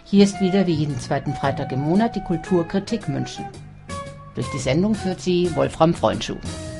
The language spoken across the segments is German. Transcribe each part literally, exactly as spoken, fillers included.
Hier ist wieder wie jeden zweiten Freitag im Monat die Kulturkritik München. Durch die Sendung führt sie Wolfram Freundschuh.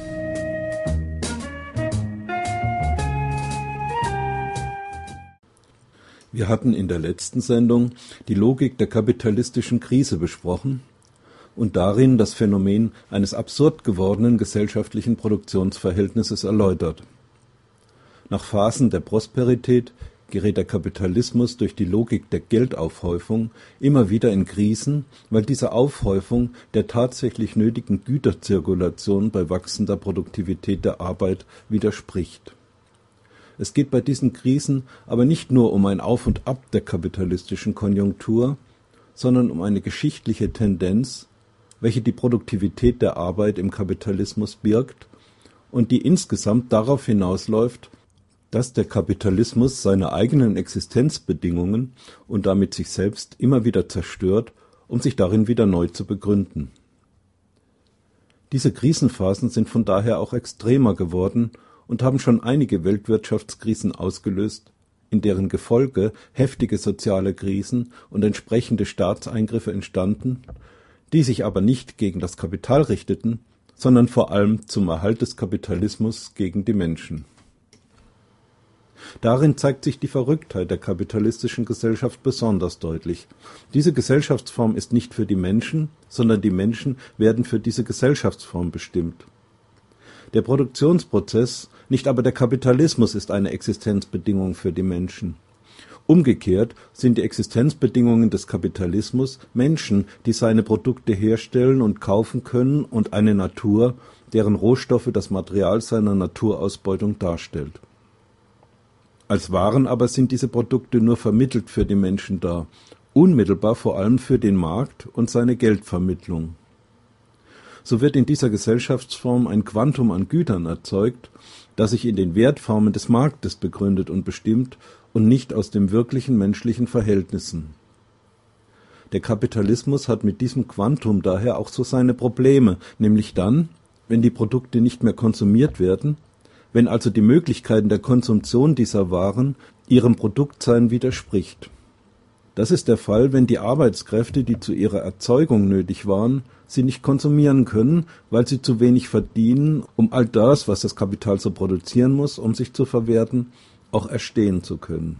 Wir hatten in der letzten Sendung die Logik der kapitalistischen Krise besprochen und darin das Phänomen eines absurd gewordenen gesellschaftlichen Produktionsverhältnisses erläutert. Nach Phasen der Prosperität gerät der Kapitalismus durch die Logik der Geldaufhäufung immer wieder in Krisen, weil diese Aufhäufung der tatsächlich nötigen Güterzirkulation bei wachsender Produktivität der Arbeit widerspricht. Es geht bei diesen Krisen aber nicht nur um ein Auf und Ab der kapitalistischen Konjunktur, sondern um eine geschichtliche Tendenz, welche die Produktivität der Arbeit im Kapitalismus birgt und die insgesamt darauf hinausläuft, dass der Kapitalismus seine eigenen Existenzbedingungen und damit sich selbst immer wieder zerstört, um sich darin wieder neu zu begründen. Diese Krisenphasen sind von daher auch extremer geworden und haben schon einige Weltwirtschaftskrisen ausgelöst, in deren Gefolge heftige soziale Krisen und entsprechende Staatseingriffe entstanden, die sich aber nicht gegen das Kapital richteten, sondern vor allem zum Erhalt des Kapitalismus gegen die Menschen. Darin zeigt sich die Verrücktheit der kapitalistischen Gesellschaft besonders deutlich. Diese Gesellschaftsform ist nicht für die Menschen, sondern die Menschen werden für diese Gesellschaftsform bestimmt. Der Produktionsprozess, nicht aber der Kapitalismus ist eine Existenzbedingung für die Menschen. Umgekehrt sind die Existenzbedingungen des Kapitalismus Menschen, die seine Produkte herstellen und kaufen können, und eine Natur, deren Rohstoffe das Material seiner Naturausbeutung darstellt. Als Waren aber sind diese Produkte nur vermittelt für die Menschen da, unmittelbar vor allem für den Markt und seine Geldvermittlung. So wird in dieser Gesellschaftsform ein Quantum an Gütern erzeugt, das sich in den Wertformen des Marktes begründet und bestimmt und nicht aus den wirklichen menschlichen Verhältnissen. Der Kapitalismus hat mit diesem Quantum daher auch so seine Probleme, nämlich dann, wenn die Produkte nicht mehr konsumiert werden, wenn also die Möglichkeiten der Konsumption dieser Waren ihrem Produktsein widerspricht. Das ist der Fall, wenn die Arbeitskräfte, die zu ihrer Erzeugung nötig waren, sie nicht konsumieren können, weil sie zu wenig verdienen, um all das, was das Kapital so produzieren muss, um sich zu verwerten, auch erstehen zu können.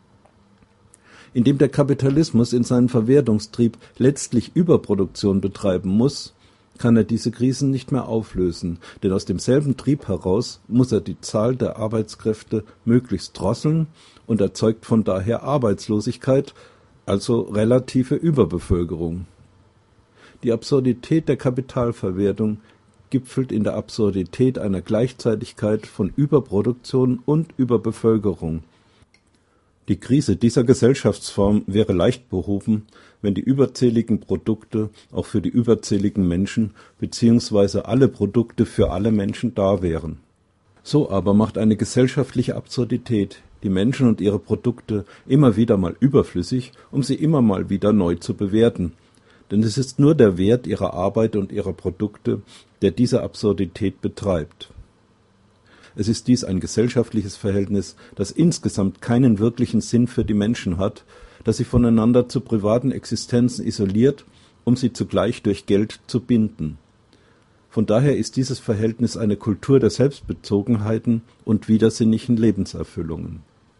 Indem der Kapitalismus in seinem Verwertungstrieb letztlich Überproduktion betreiben muss, kann er diese Krisen nicht mehr auflösen, denn aus demselben Trieb heraus muss er die Zahl der Arbeitskräfte möglichst drosseln und erzeugt von daher Arbeitslosigkeit, also relative Überbevölkerung. Die Absurdität der Kapitalverwertung gipfelt in der Absurdität einer Gleichzeitigkeit von Überproduktion und Überbevölkerung. Die Krise dieser Gesellschaftsform wäre leicht behoben, wenn die überzähligen Produkte auch für die überzähligen Menschen bzw. alle Produkte für alle Menschen da wären. So aber macht eine gesellschaftliche Absurdität die Menschen und ihre Produkte immer wieder mal überflüssig, um sie immer mal wieder neu zu bewerten. Denn es ist nur der Wert ihrer Arbeit und ihrer Produkte, der diese Absurdität betreibt. Es ist dies ein gesellschaftliches Verhältnis, das insgesamt keinen wirklichen Sinn für die Menschen hat, das sie voneinander zu privaten Existenzen isoliert, um sie zugleich durch Geld zu binden. Von daher ist dieses Verhältnis eine Kultur der Selbstbezogenheiten und widersinnigen Lebenserfüllungen.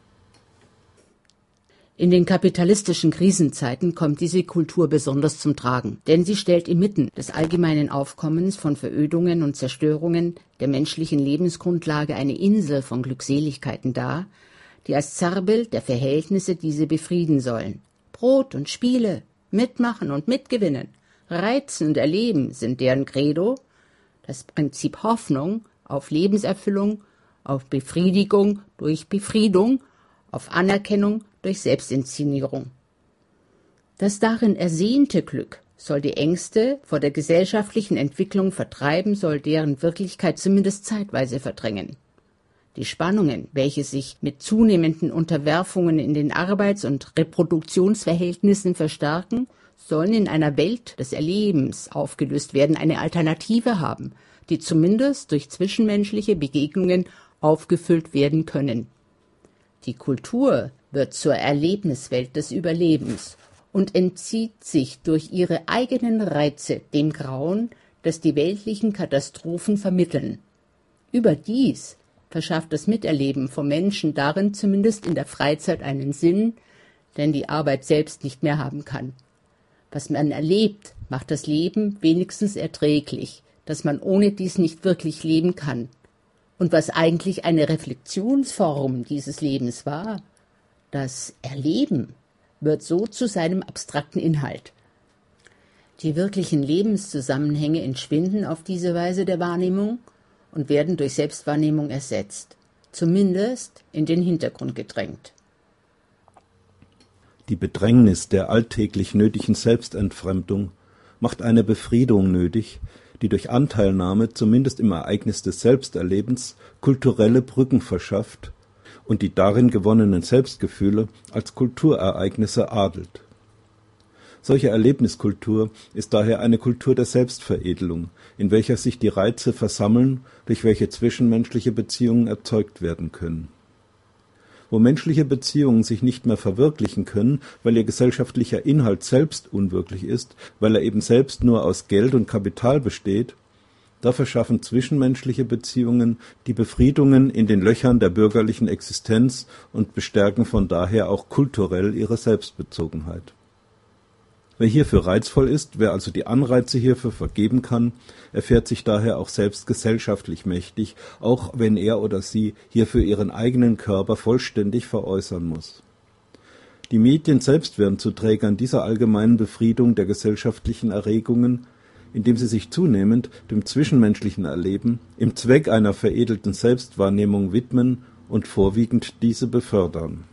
In den kapitalistischen Krisenzeiten kommt diese Kultur besonders zum Tragen, denn sie stellt inmitten des allgemeinen Aufkommens von Verödungen und Zerstörungen der menschlichen Lebensgrundlage eine Insel von Glückseligkeiten dar, die als Zerrbild der Verhältnisse diese befrieden sollen. Brot und Spiele, mitmachen und mitgewinnen, reizen und erleben sind deren Credo, das Prinzip Hoffnung auf Lebenserfüllung, auf Befriedigung durch Befriedung, auf Anerkennung durch Selbstinszenierung. Das darin ersehnte Glück soll die Ängste vor der gesellschaftlichen Entwicklung vertreiben, soll deren Wirklichkeit zumindest zeitweise verdrängen. Die Spannungen, welche sich mit zunehmenden Unterwerfungen in den Arbeits- und Reproduktionsverhältnissen verstärken, sollen in einer Welt des Erlebens aufgelöst werden, eine Alternative haben, die zumindest durch zwischenmenschliche Begegnungen aufgefüllt werden können. Die Kultur wird zur Erlebniswelt des Überlebens und entzieht sich durch ihre eigenen Reize dem Grauen, das die weltlichen Katastrophen vermitteln. Überdies verschafft das Miterleben vom Menschen darin zumindest in der Freizeit einen Sinn, den die Arbeit selbst nicht mehr haben kann. Was man erlebt, macht das Leben wenigstens erträglich, dass man ohne dies nicht wirklich leben kann. Und was eigentlich eine Reflexionsform dieses Lebens war, das Erleben, wird so zu seinem abstrakten Inhalt. Die wirklichen Lebenszusammenhänge entschwinden auf diese Weise der Wahrnehmung und werden durch Selbstwahrnehmung ersetzt, zumindest in den Hintergrund gedrängt. Die Bedrängnis der alltäglich nötigen Selbstentfremdung macht eine Befriedung nötig, die durch Anteilnahme zumindest im Ereignis des Selbsterlebens kulturelle Brücken verschafft und die darin gewonnenen Selbstgefühle als Kulturereignisse adelt. Solche Erlebniskultur ist daher eine Kultur der Selbstveredelung, in welcher sich die Reize versammeln, durch welche zwischenmenschliche Beziehungen erzeugt werden können. Wo menschliche Beziehungen sich nicht mehr verwirklichen können, weil ihr gesellschaftlicher Inhalt selbst unwirklich ist, weil er eben selbst nur aus Geld und Kapital besteht, da verschaffen zwischenmenschliche Beziehungen die Befriedungen in den Löchern der bürgerlichen Existenz und bestärken von daher auch kulturell ihre Selbstbezogenheit. Wer hierfür reizvoll ist, wer also die Anreize hierfür vergeben kann, erfährt sich daher auch selbst gesellschaftlich mächtig, auch wenn er oder sie hierfür ihren eigenen Körper vollständig veräußern muss. Die Medien selbst werden zu Trägern dieser allgemeinen Befriedung der gesellschaftlichen Erregungen, indem sie sich zunehmend dem zwischenmenschlichen Erleben im Zweck einer veredelten Selbstwahrnehmung widmen und vorwiegend diese befördern.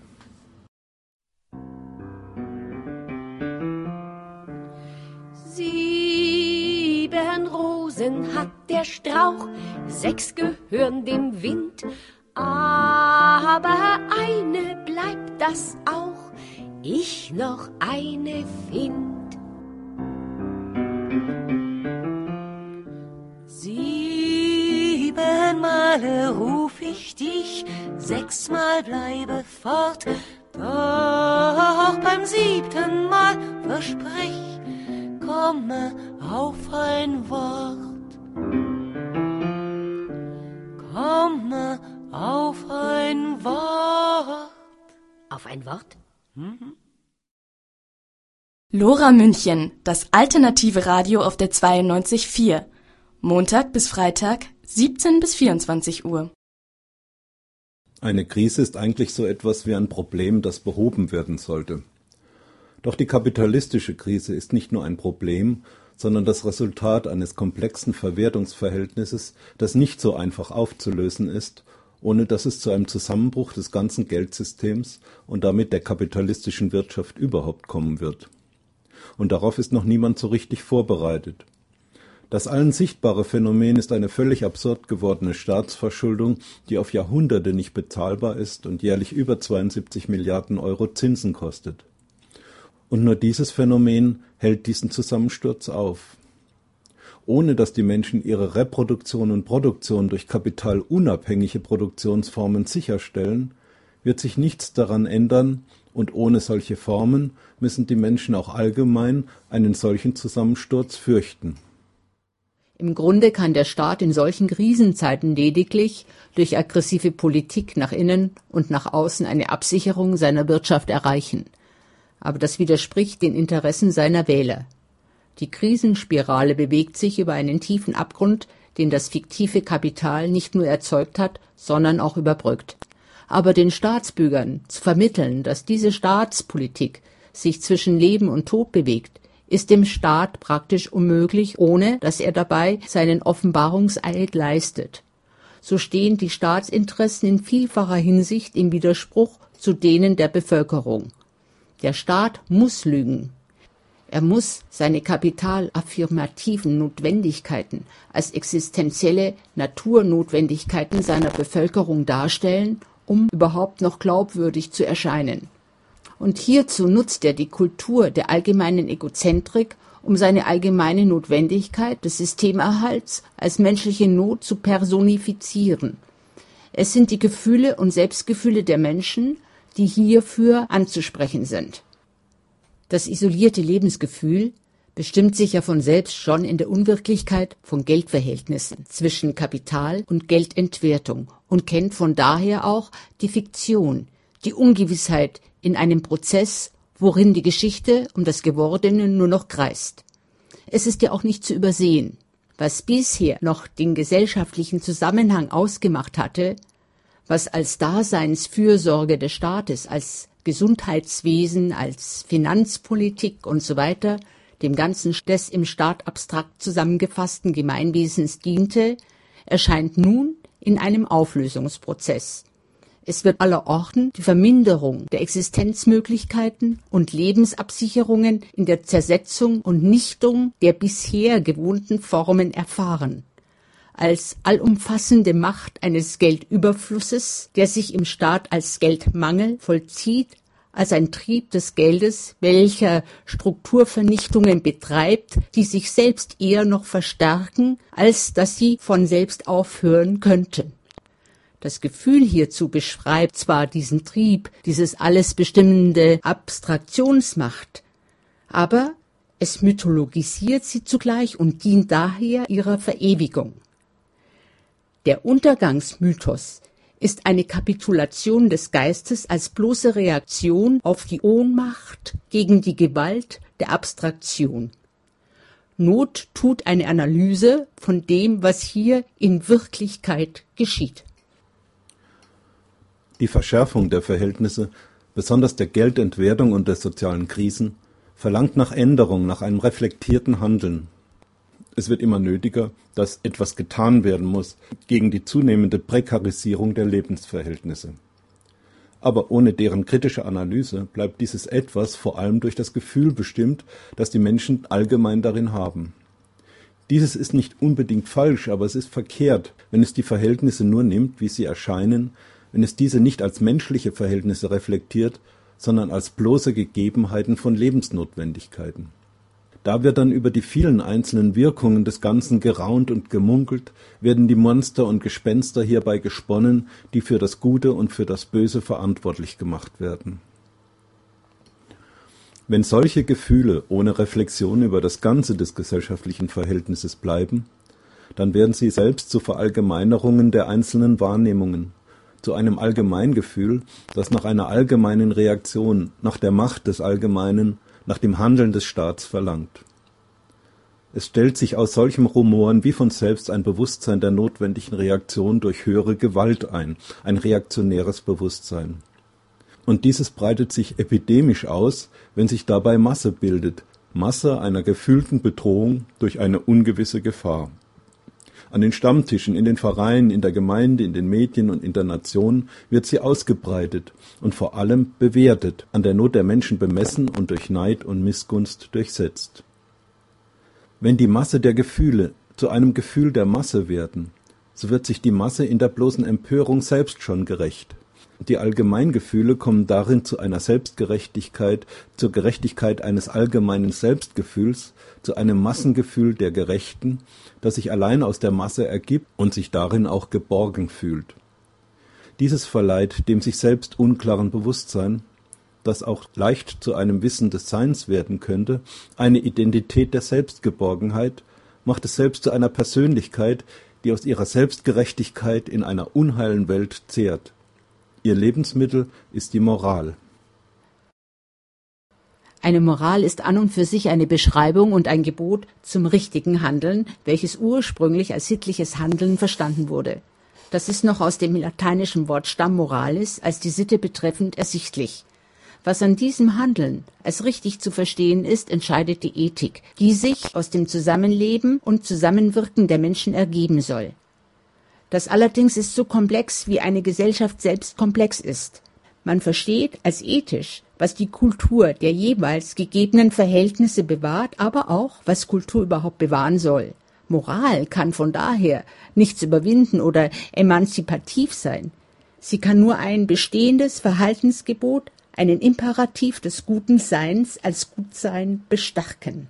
Sieben Rosen hat der Strauch, sechs gehören dem Wind, aber eine bleibt das auch, ich noch eine find. Sieben Male ruf ich dich, sechsmal bleibe fort, doch beim siebten Mal versprich, komme auf ein Wort. Komme auf ein Wort. Auf ein Wort? Mhm. Lora München, das alternative Radio auf der zweiundneunzig Komma vier. Montag bis Freitag, siebzehn bis vierundzwanzig Uhr. Eine Krise ist eigentlich so etwas wie ein Problem, das behoben werden sollte. Doch die kapitalistische Krise ist nicht nur ein Problem, sondern das Resultat eines komplexen Verwertungsverhältnisses, das nicht so einfach aufzulösen ist, ohne dass es zu einem Zusammenbruch des ganzen Geldsystems und damit der kapitalistischen Wirtschaft überhaupt kommen wird. Und darauf ist noch niemand so richtig vorbereitet. Das allen sichtbare Phänomen ist eine völlig absurd gewordene Staatsverschuldung, die auf Jahrhunderte nicht bezahlbar ist und jährlich über zweiundsiebzig Milliarden Euro Zinsen kostet. Und nur dieses Phänomen hält diesen Zusammensturz auf. Ohne dass die Menschen ihre Reproduktion und Produktion durch kapitalunabhängige Produktionsformen sicherstellen, wird sich nichts daran ändern, und ohne solche Formen müssen die Menschen auch allgemein einen solchen Zusammensturz fürchten. Im Grunde kann der Staat in solchen Krisenzeiten lediglich durch aggressive Politik nach innen und nach außen eine Absicherung seiner Wirtschaft erreichen. Aber das widerspricht den Interessen seiner Wähler. Die Krisenspirale bewegt sich über einen tiefen Abgrund, den das fiktive Kapital nicht nur erzeugt hat, sondern auch überbrückt. Aber den Staatsbürgern zu vermitteln, dass diese Staatspolitik sich zwischen Leben und Tod bewegt, ist dem Staat praktisch unmöglich, ohne dass er dabei seinen Offenbarungseid leistet. So stehen die Staatsinteressen in vielfacher Hinsicht im Widerspruch zu denen der Bevölkerung. Der Staat muss lügen. Er muss seine kapitalaffirmativen Notwendigkeiten als existenzielle Naturnotwendigkeiten seiner Bevölkerung darstellen, um überhaupt noch glaubwürdig zu erscheinen. Und hierzu nutzt er die Kultur der allgemeinen Egozentrik, um seine allgemeine Notwendigkeit des Systemerhalts als menschliche Not zu personifizieren. Es sind die Gefühle und Selbstgefühle der Menschen, die hierfür anzusprechen sind. Das isolierte Lebensgefühl bestimmt sich ja von selbst schon in der Unwirklichkeit von Geldverhältnissen zwischen Kapital und Geldentwertung und kennt von daher auch die Fiktion, die Ungewissheit in einem Prozess, worin die Geschichte um das Gewordene nur noch kreist. Es ist ja auch nicht zu übersehen, was bisher noch den gesellschaftlichen Zusammenhang ausgemacht hatte, was als Daseinsfürsorge des Staates, als Gesundheitswesen, als Finanzpolitik und so weiter dem Ganzen des im Staat abstrakt zusammengefassten Gemeinwesens diente, erscheint nun in einem Auflösungsprozess. Es wird allerorten die Verminderung der Existenzmöglichkeiten und Lebensabsicherungen in der Zersetzung und Nichtung der bisher gewohnten Formen erfahren. Als allumfassende Macht eines Geldüberflusses, der sich im Staat als Geldmangel vollzieht, als ein Trieb des Geldes, welcher Strukturvernichtungen betreibt, die sich selbst eher noch verstärken, als dass sie von selbst aufhören könnten. Das Gefühl hierzu beschreibt zwar diesen Trieb, dieses alles bestimmende Abstraktionsmacht, aber es mythologisiert sie zugleich und dient daher ihrer Verewigung. Der Untergangsmythos ist eine Kapitulation des Geistes als bloße Reaktion auf die Ohnmacht gegen die Gewalt der Abstraktion. Not tut eine Analyse von dem, was hier in Wirklichkeit geschieht. Die Verschärfung der Verhältnisse, besonders der Geldentwertung und der sozialen Krisen, verlangt nach Änderung, nach einem reflektierten Handeln. Es wird immer nötiger, dass etwas getan werden muss gegen die zunehmende Prekarisierung der Lebensverhältnisse. Aber ohne deren kritische Analyse bleibt dieses Etwas vor allem durch das Gefühl bestimmt, das die Menschen allgemein darin haben. Dieses ist nicht unbedingt falsch, aber es ist verkehrt, wenn es die Verhältnisse nur nimmt, wie sie erscheinen, wenn es diese nicht als menschliche Verhältnisse reflektiert, sondern als bloße Gegebenheiten von Lebensnotwendigkeiten. Da wird dann über die vielen einzelnen Wirkungen des Ganzen geraunt und gemunkelt, werden die Monster und Gespenster hierbei gesponnen, die für das Gute und für das Böse verantwortlich gemacht werden. Wenn solche Gefühle ohne Reflexion über das Ganze des gesellschaftlichen Verhältnisses bleiben, dann werden sie selbst zu Verallgemeinerungen der einzelnen Wahrnehmungen, zu einem Allgemeingefühl, das nach einer allgemeinen Reaktion, nach der Macht des Allgemeinen, nach dem Handeln des Staats verlangt. Es stellt sich aus solchem Rumoren wie von selbst ein Bewusstsein der notwendigen Reaktion durch höhere Gewalt ein, ein reaktionäres Bewusstsein. Und dieses breitet sich epidemisch aus, wenn sich dabei Masse bildet, Masse einer gefühlten Bedrohung durch eine ungewisse Gefahr. An den Stammtischen, in den Vereinen, in der Gemeinde, in den Medien und in der Nation wird sie ausgebreitet und vor allem bewertet, an der Not der Menschen bemessen und durch Neid und Missgunst durchsetzt. Wenn die Masse der Gefühle zu einem Gefühl der Masse werden, so wird sich die Masse in der bloßen Empörung selbst schon gerecht. Die Allgemeingefühle kommen darin zu einer Selbstgerechtigkeit, zur Gerechtigkeit eines allgemeinen Selbstgefühls, zu einem Massengefühl der Gerechten, das sich allein aus der Masse ergibt und sich darin auch geborgen fühlt. Dieses verleiht dem sich selbst unklaren Bewusstsein, das auch leicht zu einem Wissen des Seins werden könnte, eine Identität der Selbstgeborgenheit, macht es selbst zu einer Persönlichkeit, die aus ihrer Selbstgerechtigkeit in einer unheilen Welt zehrt. Ihr Lebensmittel ist die Moral. Eine Moral ist an und für sich eine Beschreibung und ein Gebot zum richtigen Handeln, welches ursprünglich als sittliches Handeln verstanden wurde. Das ist noch aus dem lateinischen Wort Stam moralis als die Sitte betreffend ersichtlich. Was an diesem Handeln als richtig zu verstehen ist, entscheidet die Ethik, die sich aus dem Zusammenleben und Zusammenwirken der Menschen ergeben soll. Das allerdings ist so komplex, wie eine Gesellschaft selbst komplex ist. Man versteht als ethisch, was die Kultur der jeweils gegebenen Verhältnisse bewahrt, aber auch, was Kultur überhaupt bewahren soll. Moral kann von daher nichts überwinden oder emanzipativ sein. Sie kann nur ein bestehendes Verhaltensgebot, einen Imperativ des guten Seins als Gutsein bestärken.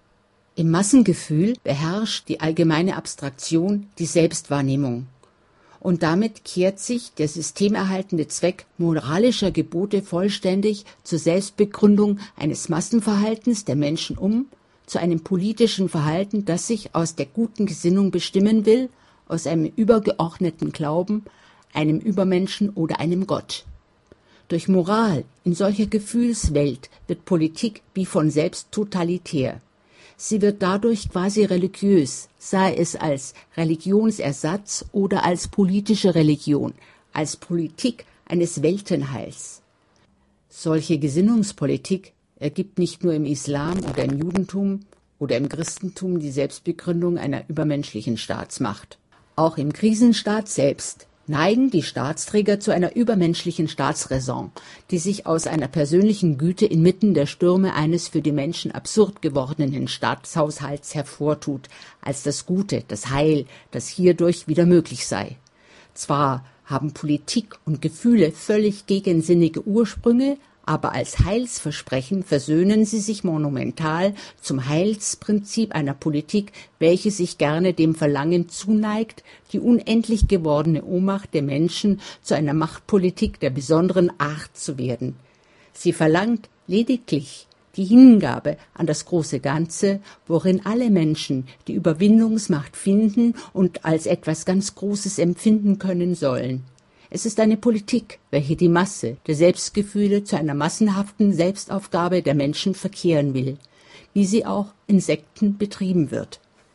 Im Massengefühl beherrscht die allgemeine Abstraktion die Selbstwahrnehmung. Und damit kehrt sich der systemerhaltende Zweck moralischer Gebote vollständig zur Selbstbegründung eines Massenverhaltens der Menschen um, zu einem politischen Verhalten, das sich aus der guten Gesinnung bestimmen will, aus einem übergeordneten Glauben, einem Übermenschen oder einem Gott. Durch Moral in solcher Gefühlswelt wird Politik wie von selbst totalitär. Sie wird dadurch quasi religiös, sei es als Religionsersatz oder als politische Religion, als Politik eines Weltenheils. Solche Gesinnungspolitik ergibt nicht nur im Islam oder im Judentum oder im Christentum die Selbstbegründung einer übermenschlichen Staatsmacht. Auch im Krisenstaat selbst neigen die Staatsträger zu einer übermenschlichen Staatsräson, die sich aus einer persönlichen Güte inmitten der Stürme eines für die Menschen absurd gewordenen Staatshaushalts hervortut, als das Gute, das Heil, das hierdurch wieder möglich sei. Zwar haben Politik und Gefühle völlig gegensinnige Ursprünge, aber als Heilsversprechen versöhnen sie sich monumental zum Heilsprinzip einer Politik, welche sich gerne dem Verlangen zuneigt, die unendlich gewordene Ohnmacht der Menschen zu einer Machtpolitik der besonderen Art zu werden. Sie verlangt lediglich die Hingabe an das große Ganze, worin alle Menschen die Überwindungsmacht finden und als etwas ganz Großes empfinden können sollen. Es ist eine Politik, welche die Masse der Selbstgefühle zu einer massenhaften Selbstaufgabe der Menschen verkehren will, wie sie auch in Sekten betrieben wird.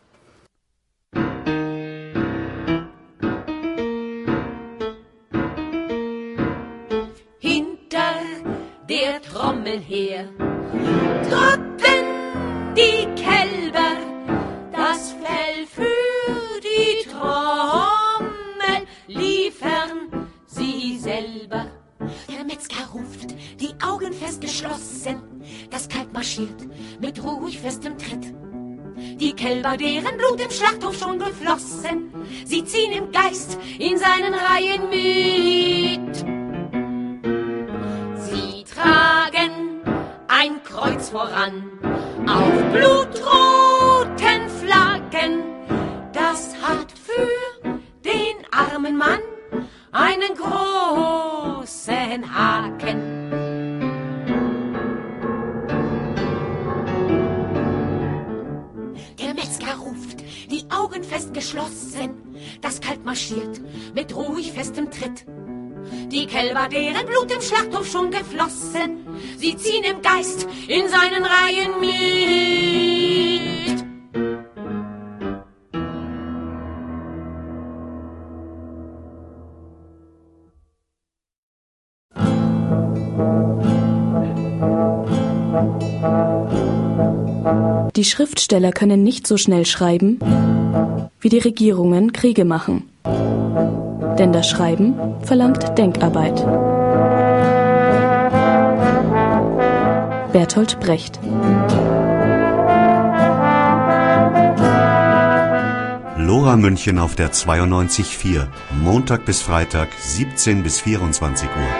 Hinter der Trommel her trotten die Kälber, das Fell für die Trommel liefern sie selber. Der Metzger ruft, die Augen fest geschlossen, das Kalb marschiert mit ruhig festem Tritt. Die Kälber, deren Blut im Schlachthof schon geflossen, sie ziehen im Geist in seinen Reihen mit. Sie tragen ein Kreuz voran auf blutroten Flaggen, das hat für den armen Mann einen großen Haken. Der Metzger ruft, die Augen fest geschlossen, das Kalb marschiert mit ruhig festem Tritt. Die Kälber, deren Blut im Schlachthof schon geflossen, sie ziehen im Geist in seinen Reihen mit. Die Schriftsteller können nicht so schnell schreiben, wie die Regierungen Kriege machen. Denn das Schreiben verlangt Denkarbeit. Bertolt Brecht. Lora München auf der zweiundneunzig Komma vier, Montag bis Freitag, siebzehn bis vierundzwanzig Uhr.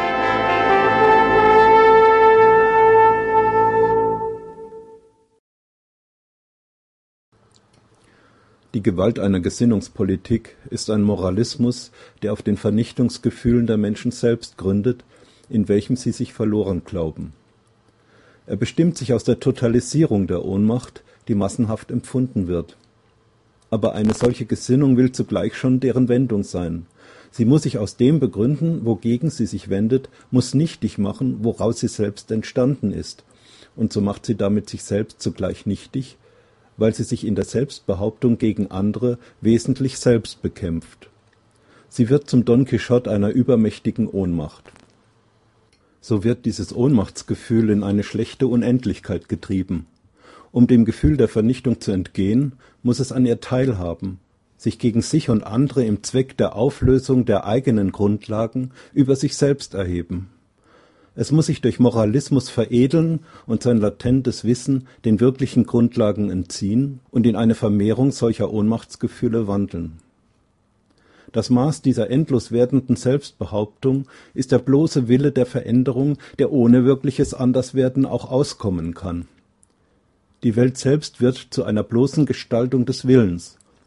Die Gewalt einer Gesinnungspolitik ist ein Moralismus, der auf den Vernichtungsgefühlen der Menschen selbst gründet, in welchem sie sich verloren glauben. Er bestimmt sich aus der Totalisierung der Ohnmacht, die massenhaft empfunden wird. Aber eine solche Gesinnung will zugleich schon deren Wendung sein. Sie muss sich aus dem begründen, wogegen sie sich wendet, muss nichtig machen, woraus sie selbst entstanden ist. Und so macht sie damit sich selbst zugleich nichtig, weil sie sich in der Selbstbehauptung gegen andere wesentlich selbst bekämpft. Sie wird zum Don Quixote einer übermächtigen Ohnmacht. So wird dieses Ohnmachtsgefühl in eine schlechte Unendlichkeit getrieben. Um dem Gefühl der Vernichtung zu entgehen, muss es an ihr teilhaben, sich gegen sich und andere im Zweck der Auflösung der eigenen Grundlagen über sich selbst erheben. Es muss sich durch Moralismus veredeln und sein latentes Wissen den wirklichen Grundlagen entziehen und in eine Vermehrung solcher Ohnmachtsgefühle wandeln. Das Maß dieser endlos werdenden Selbstbehauptung ist der bloße Wille der Veränderung, der ohne wirkliches Anderswerden auch auskommen kann. Die Welt selbst wird zu einer bloßen Gestaltung des Willens,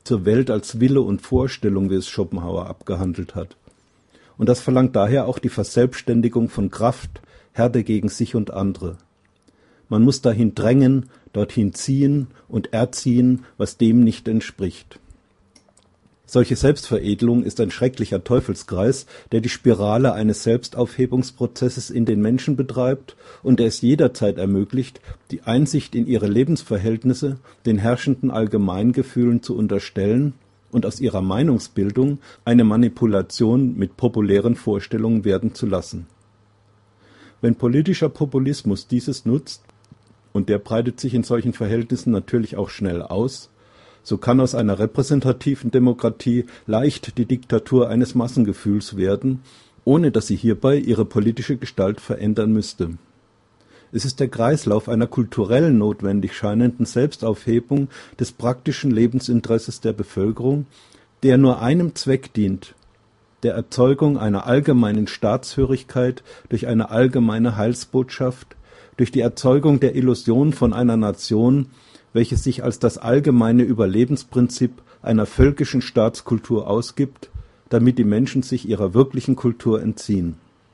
zur Welt als Wille und Vorstellung, wie es Schopenhauer abgehandelt hat. Und das verlangt daher auch die Verselbstständigung von Kraft, Härte gegen sich und andere. Man muss dahin drängen, dorthin ziehen und erziehen, was dem nicht entspricht. Solche Selbstveredelung ist ein schrecklicher Teufelskreis, der die Spirale eines Selbstaufhebungsprozesses in den Menschen betreibt und der es jederzeit ermöglicht, die Einsicht in ihre Lebensverhältnisse den herrschenden Allgemeingefühlen zu unterstellen und aus ihrer Meinungsbildung eine Manipulation mit populären Vorstellungen werden zu lassen. Wenn politischer Populismus dieses nutzt, und der breitet sich in solchen Verhältnissen natürlich auch schnell aus, so kann aus einer repräsentativen Demokratie leicht die Diktatur eines Massengefühls werden, ohne dass sie hierbei ihre politische Gestalt verändern müsste. Es ist der Kreislauf einer kulturell notwendig scheinenden Selbstaufhebung des praktischen Lebensinteresses der Bevölkerung, der nur einem Zweck dient, der Erzeugung einer allgemeinen Staatshörigkeit durch eine allgemeine Heilsbotschaft, durch die Erzeugung der Illusion von einer Nation, welches sich als das allgemeine Überlebensprinzip einer völkischen Staatskultur ausgibt, damit die Menschen sich ihrer wirklichen Kultur entziehen.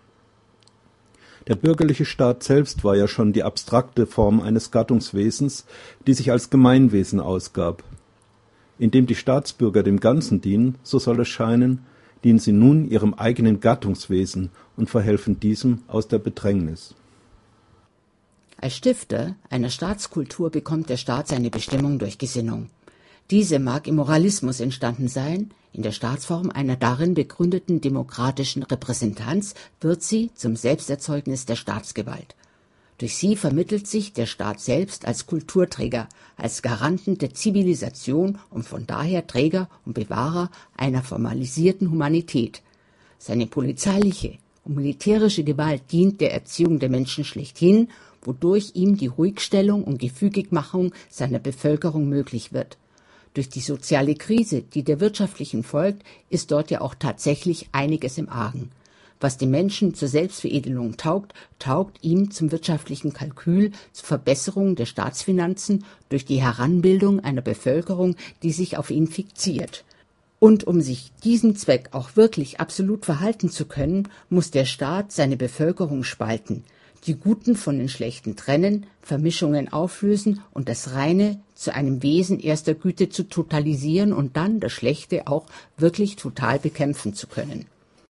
Der bürgerliche Staat selbst war ja schon die abstrakte Form eines Gattungswesens, die sich als Gemeinwesen ausgab. Indem die Staatsbürger dem Ganzen dienen, so soll es scheinen, dienen sie nun ihrem eigenen Gattungswesen und verhelfen diesem aus der Bedrängnis. Als Stifter einer Staatskultur bekommt der Staat seine Bestimmung durch Gesinnung. Diese mag im Moralismus entstanden sein, in der Staatsform einer darin begründeten demokratischen Repräsentanz wird sie zum Selbsterzeugnis der Staatsgewalt. Durch sie vermittelt sich der Staat selbst als Kulturträger, als Garanten der Zivilisation und von daher Träger und Bewahrer einer formalisierten Humanität. Seine polizeiliche und militärische Gewalt dient der Erziehung der Menschen schlechthin, wodurch ihm die Ruhigstellung und Gefügigmachung seiner Bevölkerung möglich wird. Durch die soziale Krise, die der wirtschaftlichen folgt, ist dort ja auch tatsächlich einiges im Argen. Was dem Menschen zur Selbstveredelung taugt, taugt ihm zum wirtschaftlichen Kalkül, zur Verbesserung der Staatsfinanzen durch die Heranbildung einer Bevölkerung, die sich auf ihn fixiert. Und um sich diesem Zweck auch wirklich absolut verhalten zu können, muss der Staat seine Bevölkerung spalten, die Guten von den Schlechten trennen, Vermischungen auflösen und das Reine zu einem Wesen erster Güte zu totalisieren und dann das Schlechte auch wirklich total bekämpfen zu können.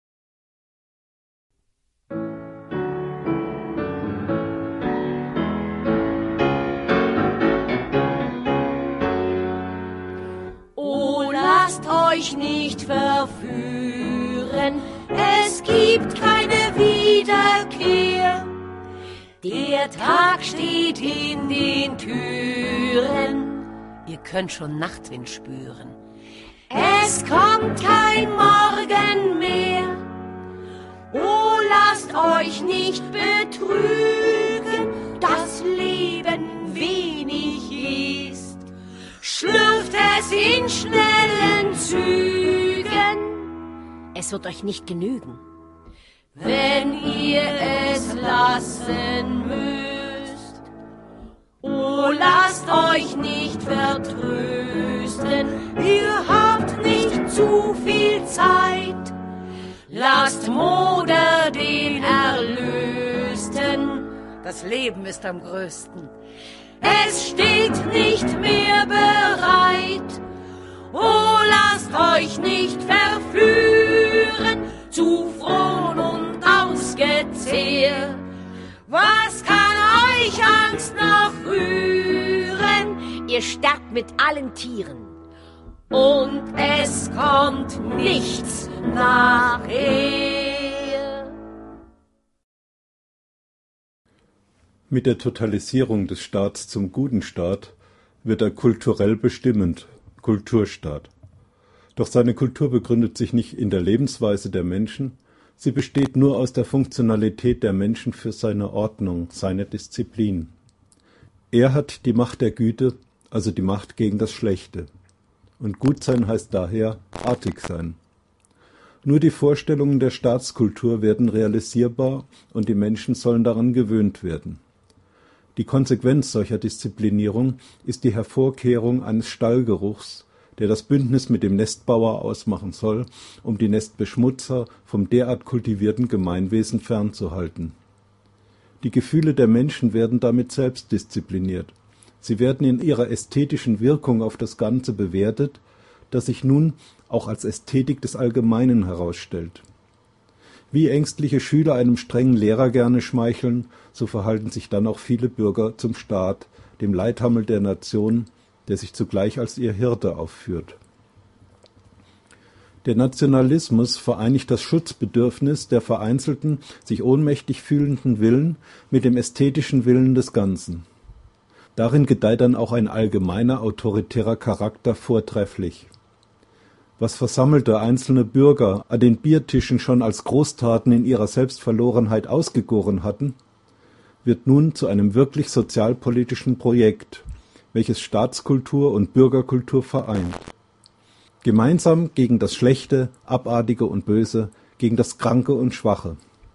Oh, lasst euch nicht verführen, es gibt keine Wiederkehr. Der Tag steht in den Türen, ihr könnt schon Nachtwind spüren. Es kommt kein Morgen mehr. Oh, lasst euch nicht betrügen, das Leben wenig ist. Schlürft es in schnellen Zügen, Es wird euch nicht genügen. wenn ihr es lassen müsst. Oh, lasst euch nicht vertrösten, ihr habt nicht zu viel Zeit. Lasst Moder den Erlösten, Das Leben ist am größten. es steht nicht mehr bereit. Oh, lasst euch nicht verführen, zu froh und ausgezehrt. Was kann euch Angst noch rühren? Ihr sterbt mit allen Tieren. Und es kommt nichts nachher. Mit der Totalisierung des Staats zum guten Staat wird er kulturell bestimmend, Kulturstaat. Doch seine Kultur begründet sich nicht in der Lebensweise der Menschen, sie besteht nur aus der Funktionalität der Menschen für seine Ordnung, seine Disziplin. Er hat die Macht der Güte, also die Macht gegen das Schlechte. Und gut sein heißt daher artig sein. Nur die Vorstellungen der Staatskultur werden realisierbar und die Menschen sollen daran gewöhnt werden. Die Konsequenz solcher Disziplinierung ist die Hervorkehrung eines Stallgeruchs, der das Bündnis mit dem Nestbauer ausmachen soll, um die Nestbeschmutzer vom derart kultivierten Gemeinwesen fernzuhalten. Die Gefühle der Menschen werden damit selbst diszipliniert. Sie werden in ihrer ästhetischen Wirkung auf das Ganze bewertet, das sich nun auch als Ästhetik des Allgemeinen herausstellt. Wie ängstliche Schüler einem strengen Lehrer gerne schmeicheln, so verhalten sich dann auch viele Bürger zum Staat, dem Leithammel der Nation, der sich zugleich als ihr Hirte aufführt. Der Nationalismus vereinigt das Schutzbedürfnis der vereinzelten, sich ohnmächtig fühlenden Willen mit dem ästhetischen Willen des Ganzen. Darin gedeiht dann auch ein allgemeiner autoritärer Charakter vortrefflich. Was versammelte einzelne Bürger an den Biertischen schon als Großtaten in ihrer Selbstverlorenheit ausgegoren hatten, wird nun zu einem wirklich sozialpolitischen Projekt, welches Staatskultur und Bürgerkultur vereint. Gemeinsam gegen das Schlechte, Abartige und Böse, gegen das Kranke und Schwache.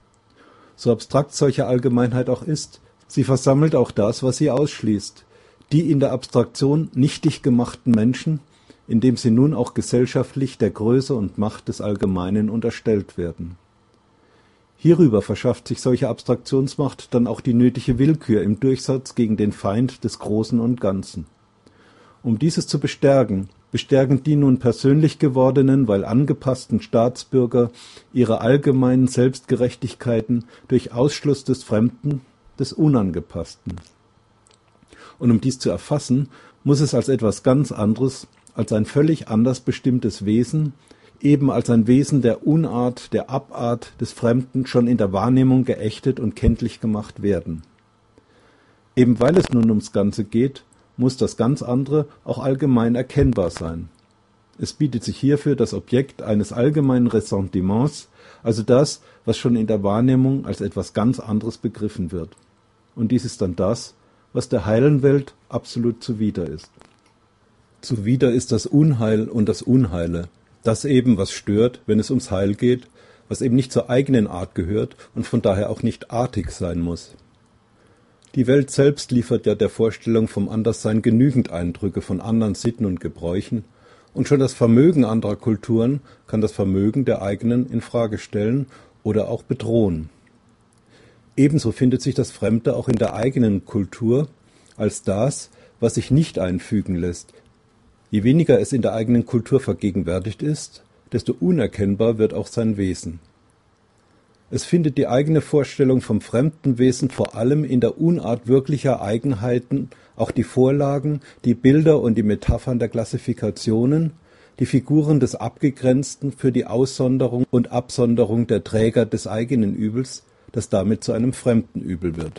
So abstrakt solche Allgemeinheit auch ist, sie versammelt auch das, was sie ausschließt, die in der Abstraktion nichtig gemachten Menschen, indem sie nun auch gesellschaftlich der Größe und Macht des Allgemeinen unterstellt werden. Hierüber verschafft sich solche Abstraktionsmacht dann auch die nötige Willkür im Durchsatz gegen den Feind des Großen und Ganzen. Um dieses zu bestärken, bestärken die nun persönlich gewordenen, weil angepassten Staatsbürger ihre allgemeinen Selbstgerechtigkeiten durch Ausschluss des Fremden, des Unangepassten. Und um dies zu erfassen, muss es als etwas ganz anderes, als ein völlig anders bestimmtes Wesen, eben als ein Wesen der Unart, der Abart, des Fremden schon in der Wahrnehmung geächtet und kenntlich gemacht werden. Eben weil es nun ums Ganze geht, muss das ganz andere auch allgemein erkennbar sein. Es bietet sich hierfür das Objekt eines allgemeinen Ressentiments, also das, was schon in der Wahrnehmung als etwas ganz anderes begriffen wird. Und dies ist dann das, was der heilen Welt absolut zuwider ist. Zuwider ist das Unheil und das Unheile, das eben, was stört, wenn es ums Heil geht, was eben nicht zur eigenen Art gehört und von daher auch nicht artig sein muss. Die Welt selbst liefert ja der Vorstellung vom Anderssein genügend Eindrücke von anderen Sitten und Gebräuchen, und schon das Vermögen anderer Kulturen kann das Vermögen der eigenen in Frage stellen oder auch bedrohen. Ebenso findet sich das Fremde auch in der eigenen Kultur als das, was sich nicht einfügen lässt. Je weniger es in der eigenen Kultur vergegenwärtigt ist, desto unerkennbar wird auch sein Wesen. Es findet die eigene Vorstellung vom fremden Wesen vor allem in der Unart wirklicher Eigenheiten, auch die Vorlagen, die Bilder und die Metaphern der Klassifikationen, die Figuren des Abgegrenzten für die Aussonderung und Absonderung der Träger des eigenen Übels, das damit zu einem fremden Übel wird.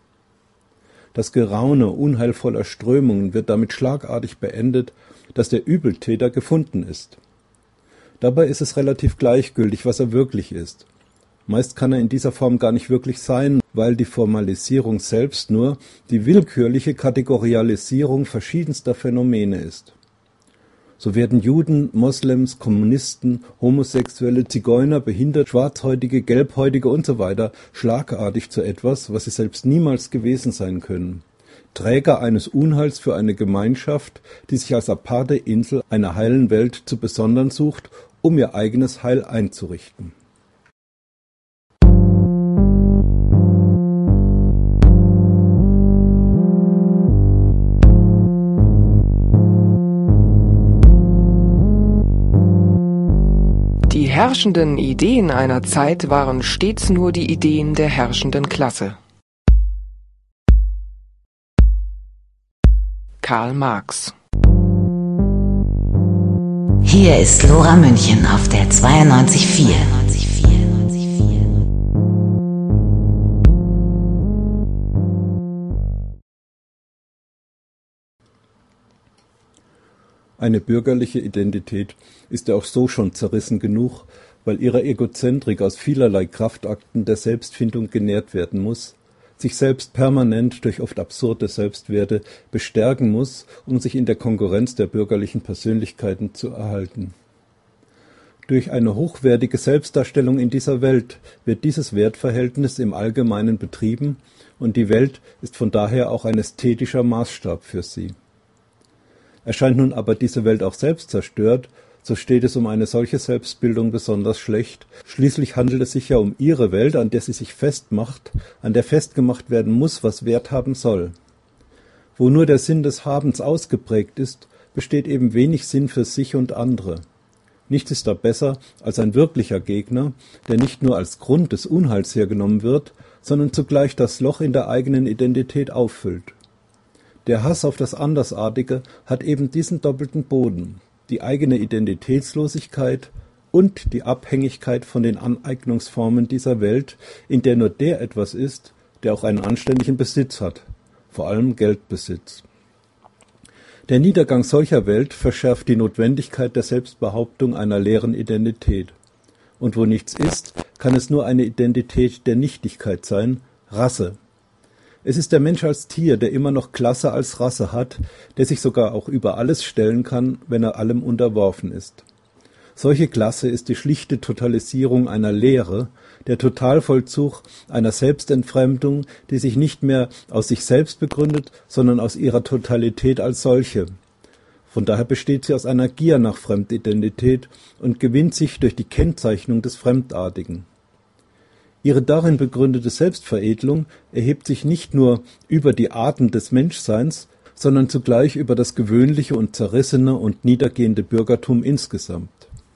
Das Geraune unheilvoller Strömungen wird damit schlagartig beendet, dass der Übeltäter gefunden ist. Dabei ist es relativ gleichgültig, was er wirklich ist. Meist kann er in dieser Form gar nicht wirklich sein, weil die Formalisierung selbst nur die willkürliche Kategorialisierung verschiedenster Phänomene ist. So werden Juden, Moslems, Kommunisten, Homosexuelle, Zigeuner, Behinderte, Schwarzhäutige, Gelbhäutige usw. schlagartig zu etwas, was sie selbst niemals gewesen sein können. Träger eines Unheils für eine Gemeinschaft, die sich als aparte Insel einer heilen Welt zu besondern sucht, um ihr eigenes Heil einzurichten. Die herrschenden Ideen einer Zeit waren stets nur die Ideen der herrschenden Klasse. Karl Marx. Hier ist Lora München auf der zweiundneunzig Komma vier. Eine bürgerliche Identität ist ja auch so schon zerrissen genug, weil ihre Egozentrik aus vielerlei Kraftakten der Selbstfindung genährt werden muss, sich selbst permanent durch oft absurde Selbstwerte bestärken muss, um sich in der Konkurrenz der bürgerlichen Persönlichkeiten zu erhalten. Durch eine hochwertige Selbstdarstellung in dieser Welt wird dieses Wertverhältnis im Allgemeinen betrieben und die Welt ist von daher auch ein ästhetischer Maßstab für sie. Erscheint nun aber diese Welt auch selbst zerstört, so steht es um eine solche Selbstbildung besonders schlecht. Schließlich handelt es sich ja um ihre Welt, an der sie sich festmacht, an der festgemacht werden muss, was Wert haben soll. Wo nur der Sinn des Habens ausgeprägt ist, besteht eben wenig Sinn für sich und andere. Nichts ist da besser als ein wirklicher Gegner, der nicht nur als Grund des Unheils hergenommen wird, sondern zugleich das Loch in der eigenen Identität auffüllt. Der Hass auf das Andersartige hat eben diesen doppelten Boden, die eigene Identitätslosigkeit und die Abhängigkeit von den Aneignungsformen dieser Welt, in der nur der etwas ist, der auch einen anständigen Besitz hat, vor allem Geldbesitz. Der Niedergang solcher Welt verschärft die Notwendigkeit der Selbstbehauptung einer leeren Identität. Und wo nichts ist, kann es nur eine Identität der Nichtigkeit sein, Rasse. Es ist der Mensch als Tier, der immer noch Klasse als Rasse hat, der sich sogar auch über alles stellen kann, wenn er allem unterworfen ist. Solche Klasse ist die schlichte Totalisierung einer Lehre, der Totalvollzug einer Selbstentfremdung, die sich nicht mehr aus sich selbst begründet, sondern aus ihrer Totalität als solche. Von daher besteht sie aus einer Gier nach Fremdidentität und gewinnt sich durch die Kennzeichnung des Fremdartigen. Ihre darin begründete Selbstveredelung erhebt sich nicht nur über die Arten des Menschseins, sondern zugleich über das gewöhnliche und zerrissene und niedergehende Bürgertum insgesamt.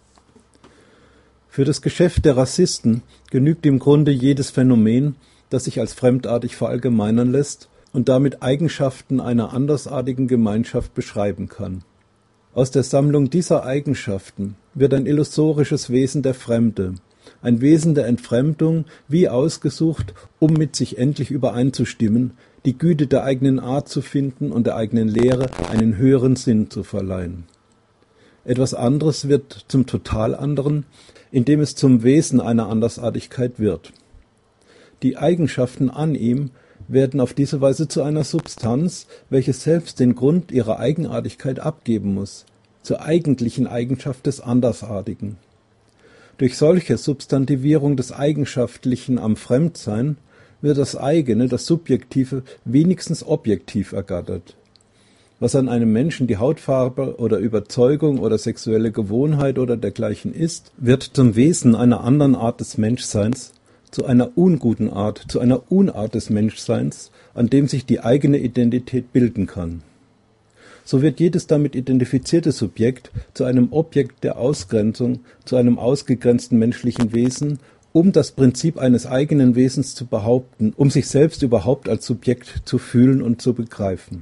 Für das Geschäft der Rassisten genügt im Grunde jedes Phänomen, das sich als fremdartig verallgemeinern lässt und damit Eigenschaften einer andersartigen Gemeinschaft beschreiben kann. Aus der Sammlung dieser Eigenschaften wird ein illusorisches Wesen der Fremde, ein Wesen der Entfremdung, wie ausgesucht, um mit sich endlich übereinzustimmen, die Güte der eigenen Art zu finden und der eigenen Lehre einen höheren Sinn zu verleihen. Etwas anderes wird zum total anderen, indem es zum Wesen einer Andersartigkeit wird. Die Eigenschaften an ihm werden auf diese Weise zu einer Substanz, welche selbst den Grund ihrer Eigenartigkeit abgeben muss, zur eigentlichen Eigenschaft des Andersartigen. Durch solche Substantivierung des Eigenschaftlichen am Fremdsein wird das Eigene, das Subjektive, wenigstens objektiv ergattert. Was an einem Menschen die Hautfarbe oder Überzeugung oder sexuelle Gewohnheit oder dergleichen ist, wird zum Wesen einer anderen Art des Menschseins, zu einer unguten Art, zu einer Unart des Menschseins, an dem sich die eigene Identität bilden kann. So wird jedes damit identifizierte Subjekt zu einem Objekt der Ausgrenzung, zu einem ausgegrenzten menschlichen Wesen, um das Prinzip eines eigenen Wesens zu behaupten, um sich selbst überhaupt als Subjekt zu fühlen und zu begreifen.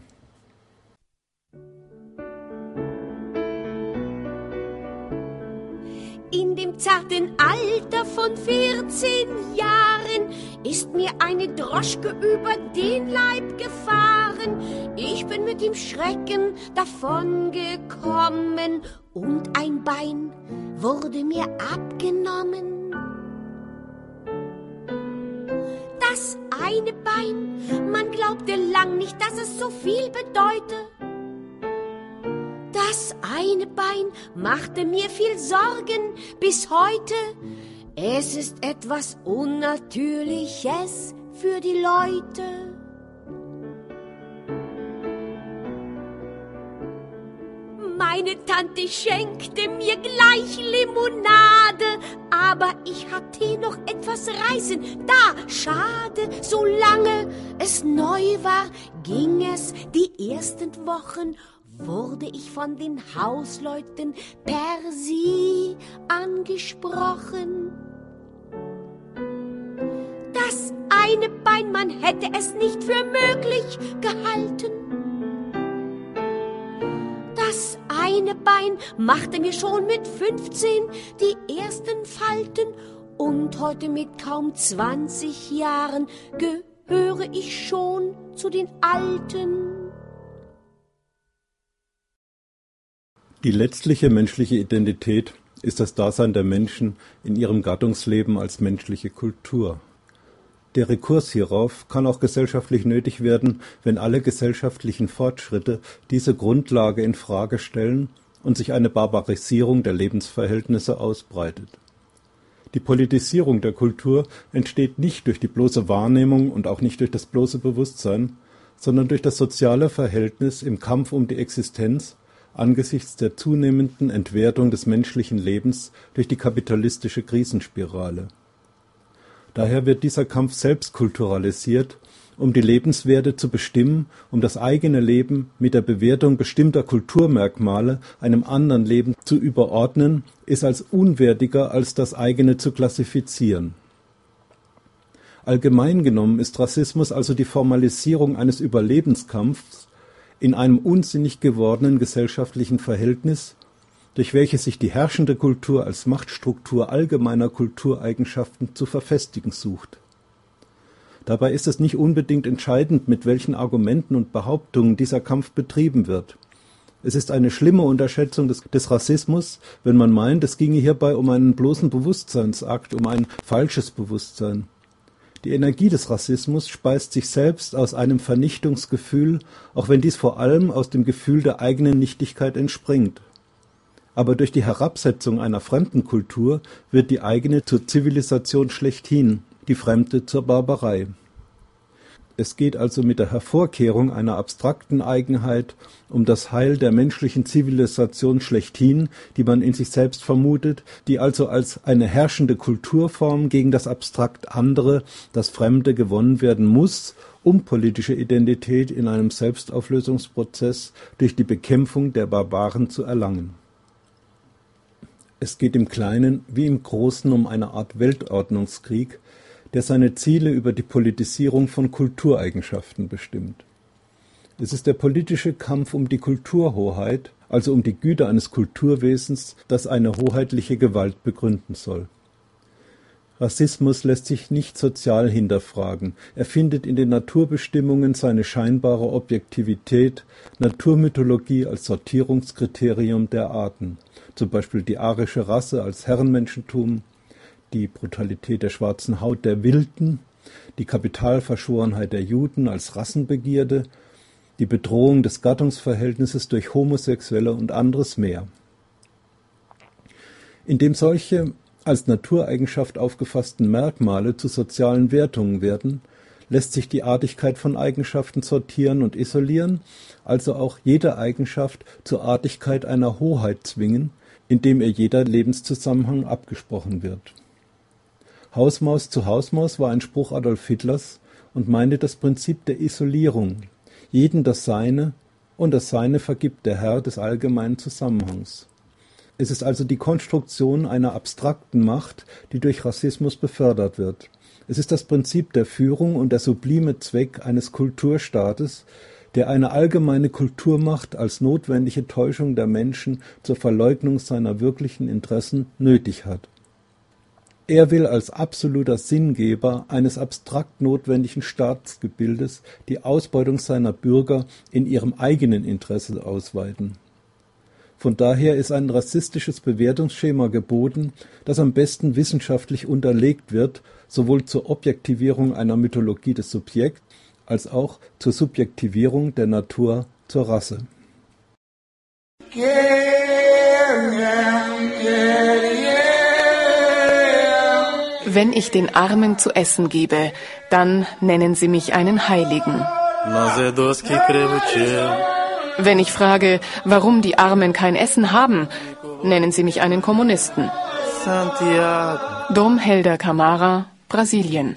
In dem zarten Alter von vierzehn Jahren ist mir eine Droschke über den Leib gefahren. Ich bin mit dem Schrecken davon gekommen und ein Bein wurde mir abgenommen. Das eine Bein, man glaubte lang nicht, dass es so viel bedeute. Das eine Bein machte mir viel Sorgen bis heute. Es ist etwas Unnatürliches für die Leute. Meine Tante schenkte mir gleich Limonade, aber ich hatte noch etwas Reißen. Da, schade, solange es neu war, ging es die ersten Wochen. Wurde ich von den Hausleuten per Sie angesprochen. Das eine Bein, man hätte es nicht für möglich gehalten. Das eine Bein machte mir schon mit fünfzehn die ersten Falten und heute mit kaum zwanzig Jahren gehöre ich schon zu den Alten. Die letztliche menschliche Identität ist das Dasein der Menschen in ihrem Gattungsleben als menschliche Kultur. Der Rekurs hierauf kann auch gesellschaftlich nötig werden, wenn alle gesellschaftlichen Fortschritte diese Grundlage in Frage stellen und sich eine Barbarisierung der Lebensverhältnisse ausbreitet. Die Politisierung der Kultur entsteht nicht durch die bloße Wahrnehmung und auch nicht durch das bloße Bewusstsein, sondern durch das soziale Verhältnis im Kampf um die Existenz, angesichts der zunehmenden Entwertung des menschlichen Lebens durch die kapitalistische Krisenspirale. Daher wird dieser Kampf selbst kulturalisiert, um die Lebenswerte zu bestimmen, um das eigene Leben mit der Bewertung bestimmter Kulturmerkmale einem anderen Leben zu überordnen, ist als unwertiger als das eigene zu klassifizieren. Allgemein genommen ist Rassismus also die Formalisierung eines Überlebenskampfs in einem unsinnig gewordenen gesellschaftlichen Verhältnis, durch welches sich die herrschende Kultur als Machtstruktur allgemeiner Kultureigenschaften zu verfestigen sucht. Dabei ist es nicht unbedingt entscheidend, mit welchen Argumenten und Behauptungen dieser Kampf betrieben wird. Es ist eine schlimme Unterschätzung des, des Rassismus, wenn man meint, es ginge hierbei um einen bloßen Bewusstseinsakt, um ein falsches Bewusstsein. Die Energie des Rassismus speist sich selbst aus einem Vernichtungsgefühl, auch wenn dies vor allem aus dem Gefühl der eigenen Nichtigkeit entspringt. Aber durch die Herabsetzung einer fremden Kultur wird die eigene zur Zivilisation schlechthin, die fremde zur Barbarei. Es geht also mit der Hervorkehrung einer abstrakten Eigenheit um das Heil der menschlichen Zivilisation schlechthin, die man in sich selbst vermutet, die also als eine herrschende Kulturform gegen das abstrakt andere, das Fremde gewonnen werden muss, um politische Identität in einem Selbstauflösungsprozess durch die Bekämpfung der Barbaren zu erlangen. Es geht im Kleinen wie im Großen um eine Art Weltordnungskrieg, der seine Ziele über die Politisierung von Kultureigenschaften bestimmt. Es ist der politische Kampf um die Kulturhoheit, also um die Güter eines Kulturwesens, das eine hoheitliche Gewalt begründen soll. Rassismus lässt sich nicht sozial hinterfragen. Er findet in den Naturbestimmungen seine scheinbare Objektivität, Naturmythologie als Sortierungskriterium der Arten, zum Beispiel die arische Rasse als Herrenmenschentum, die Brutalität der schwarzen Haut der Wilden, die Kapitalverschworenheit der Juden als Rassenbegierde, die Bedrohung des Gattungsverhältnisses durch Homosexuelle und anderes mehr. Indem solche als Natureigenschaft aufgefassten Merkmale zu sozialen Wertungen werden, lässt sich die Artigkeit von Eigenschaften sortieren und isolieren, also auch jede Eigenschaft zur Artigkeit einer Hoheit zwingen, indem ihr jeder Lebenszusammenhang abgesprochen wird. Hausmaus zu Hausmaus war ein Spruch Adolf Hitlers und meinte das Prinzip der Isolierung, jeden das Seine, und das Seine vergibt der Herr des allgemeinen Zusammenhangs. Es ist also die Konstruktion einer abstrakten Macht, die durch Rassismus befördert wird. Es ist das Prinzip der Führung und der sublime Zweck eines Kulturstaates, der eine allgemeine Kulturmacht als notwendige Täuschung der Menschen zur Verleugnung seiner wirklichen Interessen nötig hat. Er will als absoluter Sinngeber eines abstrakt notwendigen Staatsgebildes die Ausbeutung seiner Bürger in ihrem eigenen Interesse ausweiten. Von daher ist ein rassistisches Bewertungsschema geboten, das am besten wissenschaftlich unterlegt wird, sowohl zur Objektivierung einer Mythologie des Subjekts als auch zur Subjektivierung der Natur zur Rasse. Wenn ich den Armen zu essen gebe, dann nennen sie mich einen Heiligen. Wenn ich frage, warum die Armen kein Essen haben, nennen sie mich einen Kommunisten. Dom Helder Camara, Brasilien.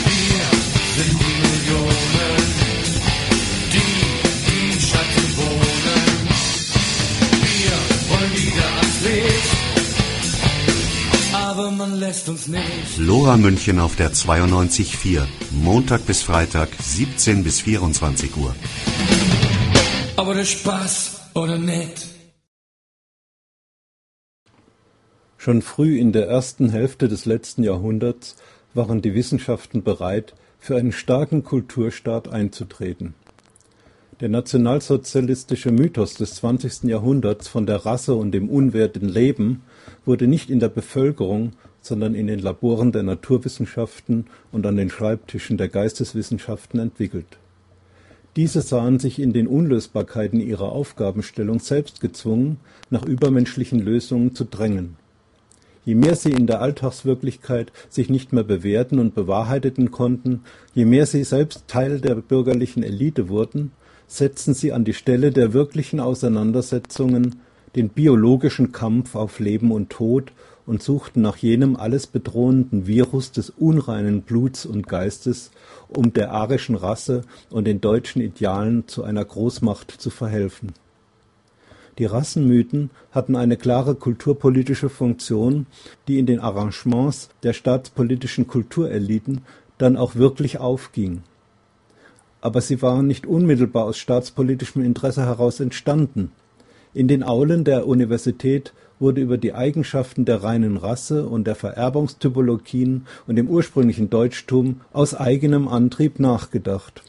Lora München auf der zweiundneunzig Komma vier. Montag bis Freitag, siebzehn bis vierundzwanzig Uhr. Aber der Spaß, oder nicht? Schon früh in der ersten Hälfte des letzten Jahrhunderts waren die Wissenschaften bereit, für einen starken Kulturstaat einzutreten. Der nationalsozialistische Mythos des zwanzigsten Jahrhunderts von der Rasse und dem unwerten Leben wurde nicht in der Bevölkerung, sondern in den Laboren der Naturwissenschaften und an den Schreibtischen der Geisteswissenschaften entwickelt. Diese sahen sich in den Unlösbarkeiten ihrer Aufgabenstellung selbst gezwungen, nach übermenschlichen Lösungen zu drängen. Je mehr sie in der Alltagswirklichkeit sich nicht mehr bewährten und bewahrheiteten konnten, je mehr sie selbst Teil der bürgerlichen Elite wurden, setzten sie an die Stelle der wirklichen Auseinandersetzungen den biologischen Kampf auf Leben und Tod und suchten nach jenem alles bedrohenden Virus des unreinen Bluts und Geistes, um der arischen Rasse und den deutschen Idealen zu einer Großmacht zu verhelfen. Die Rassenmythen hatten eine klare kulturpolitische Funktion, die in den Arrangements der staatspolitischen Kultureliten dann auch wirklich aufging. Aber sie waren nicht unmittelbar aus staatspolitischem Interesse heraus entstanden. In den Aulen der Universität wurde über die Eigenschaften der reinen Rasse und der Vererbungstypologien und dem ursprünglichen Deutschtum aus eigenem Antrieb nachgedacht.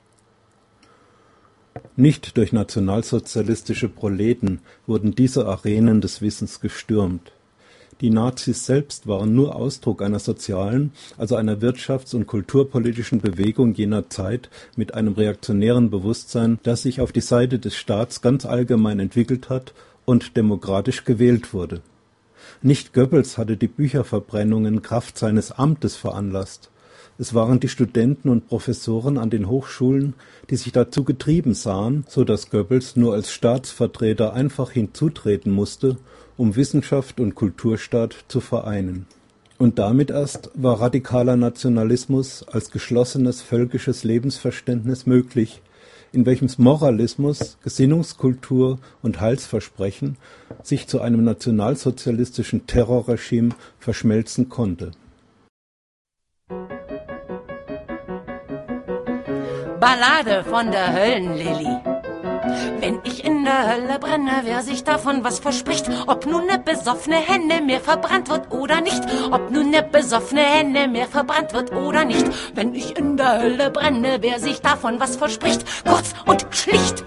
Nicht durch nationalsozialistische Proleten wurden diese Arenen des Wissens gestürmt. Die Nazis selbst waren nur Ausdruck einer sozialen, also einer wirtschafts- und kulturpolitischen Bewegung jener Zeit mit einem reaktionären Bewusstsein, das sich auf die Seite des Staats ganz allgemein entwickelt hat und demokratisch gewählt wurde. Nicht Goebbels hatte die Bücherverbrennungen Kraft seines Amtes veranlasst. Es waren die Studenten und Professoren an den Hochschulen, die sich dazu getrieben sahen, so dass Goebbels nur als Staatsvertreter einfach hinzutreten musste, um Wissenschaft und Kulturstaat zu vereinen. Und damit erst war radikaler Nationalismus als geschlossenes völkisches Lebensverständnis möglich, in welchem Moralismus, Gesinnungskultur und Heilsversprechen sich zu einem nationalsozialistischen Terrorregime verschmelzen konnte. Ballade von der Höllenlilly. Wenn ich in der Hölle brenne, wer sich davon was verspricht, ob nun ne besoffene Henne mir verbrannt wird oder nicht, ob nun ne besoffene Henne mir verbrannt wird oder nicht. Wenn ich in der Hölle brenne, wer sich davon was verspricht, kurz und schlicht.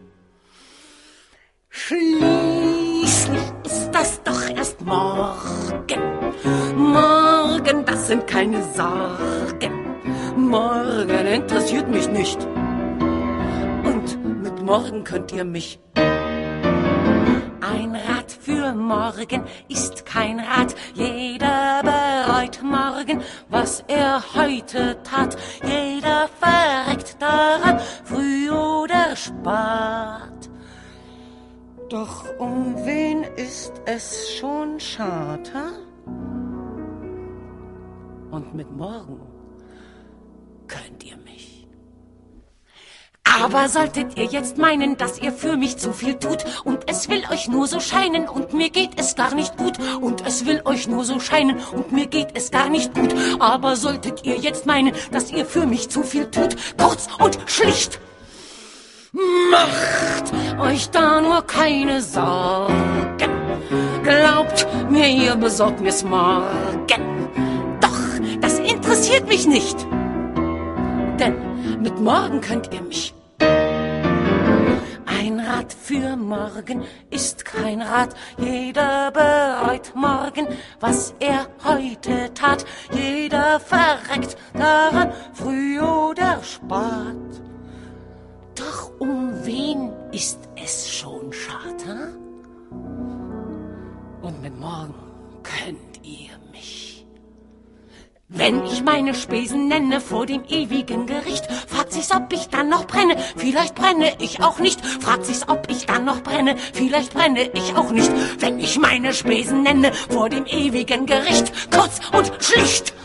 Schließlich ist das doch erst morgen. Morgen, das sind keine Sorgen. Morgen interessiert mich nicht. Und mit morgen könnt ihr mich. Ein Rat für morgen ist kein Rat. Jeder bereut morgen, was er heute tat. Jeder verreckt daran, früh oder spät. Doch um wen ist es schon schade? Und mit morgen könnt ihr mich. Aber solltet ihr jetzt meinen, dass ihr für mich zu viel tut und es will euch nur so scheinen und mir geht es gar nicht gut und es will euch nur so scheinen und mir geht es gar nicht gut, aber solltet ihr jetzt meinen, dass ihr für mich zu viel tut, kurz und schlicht, macht euch da nur keine Sorgen, glaubt mir, ihr besorgt mir's morgen, doch das interessiert mich nicht. Denn mit morgen könnt ihr mich. Ein Rat für morgen ist kein Rat. Jeder bereut morgen, was er heute tat. Jeder verreckt daran, früh oder spät. Doch um wen ist es schon schade? Und mit morgen könnt ihr mich. Wenn ich meine Spesen nenne vor dem ewigen Gericht, fragt sich's, ob ich dann noch brenne, vielleicht brenne ich auch nicht. Fragt sich's, ob ich dann noch brenne, vielleicht brenne ich auch nicht. Wenn ich meine Spesen nenne vor dem ewigen Gericht, kurz und schlicht.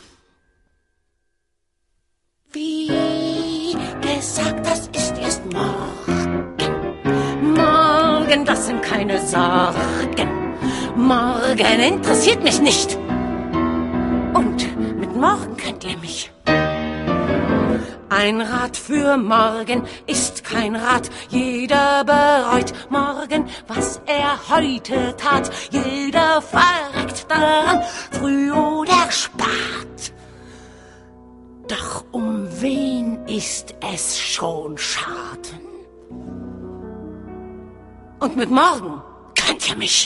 Wie gesagt, das ist erst morgen. Morgen, das sind keine Sorgen. Morgen interessiert mich nicht. Und mit morgen könnt ihr mich. Ein Rat für morgen ist kein Rat. Jeder bereut morgen, was er heute tat. Jeder verreckt daran, früh oder spät. Doch um wen ist es schon schaden? Und mit morgen könnt ihr mich.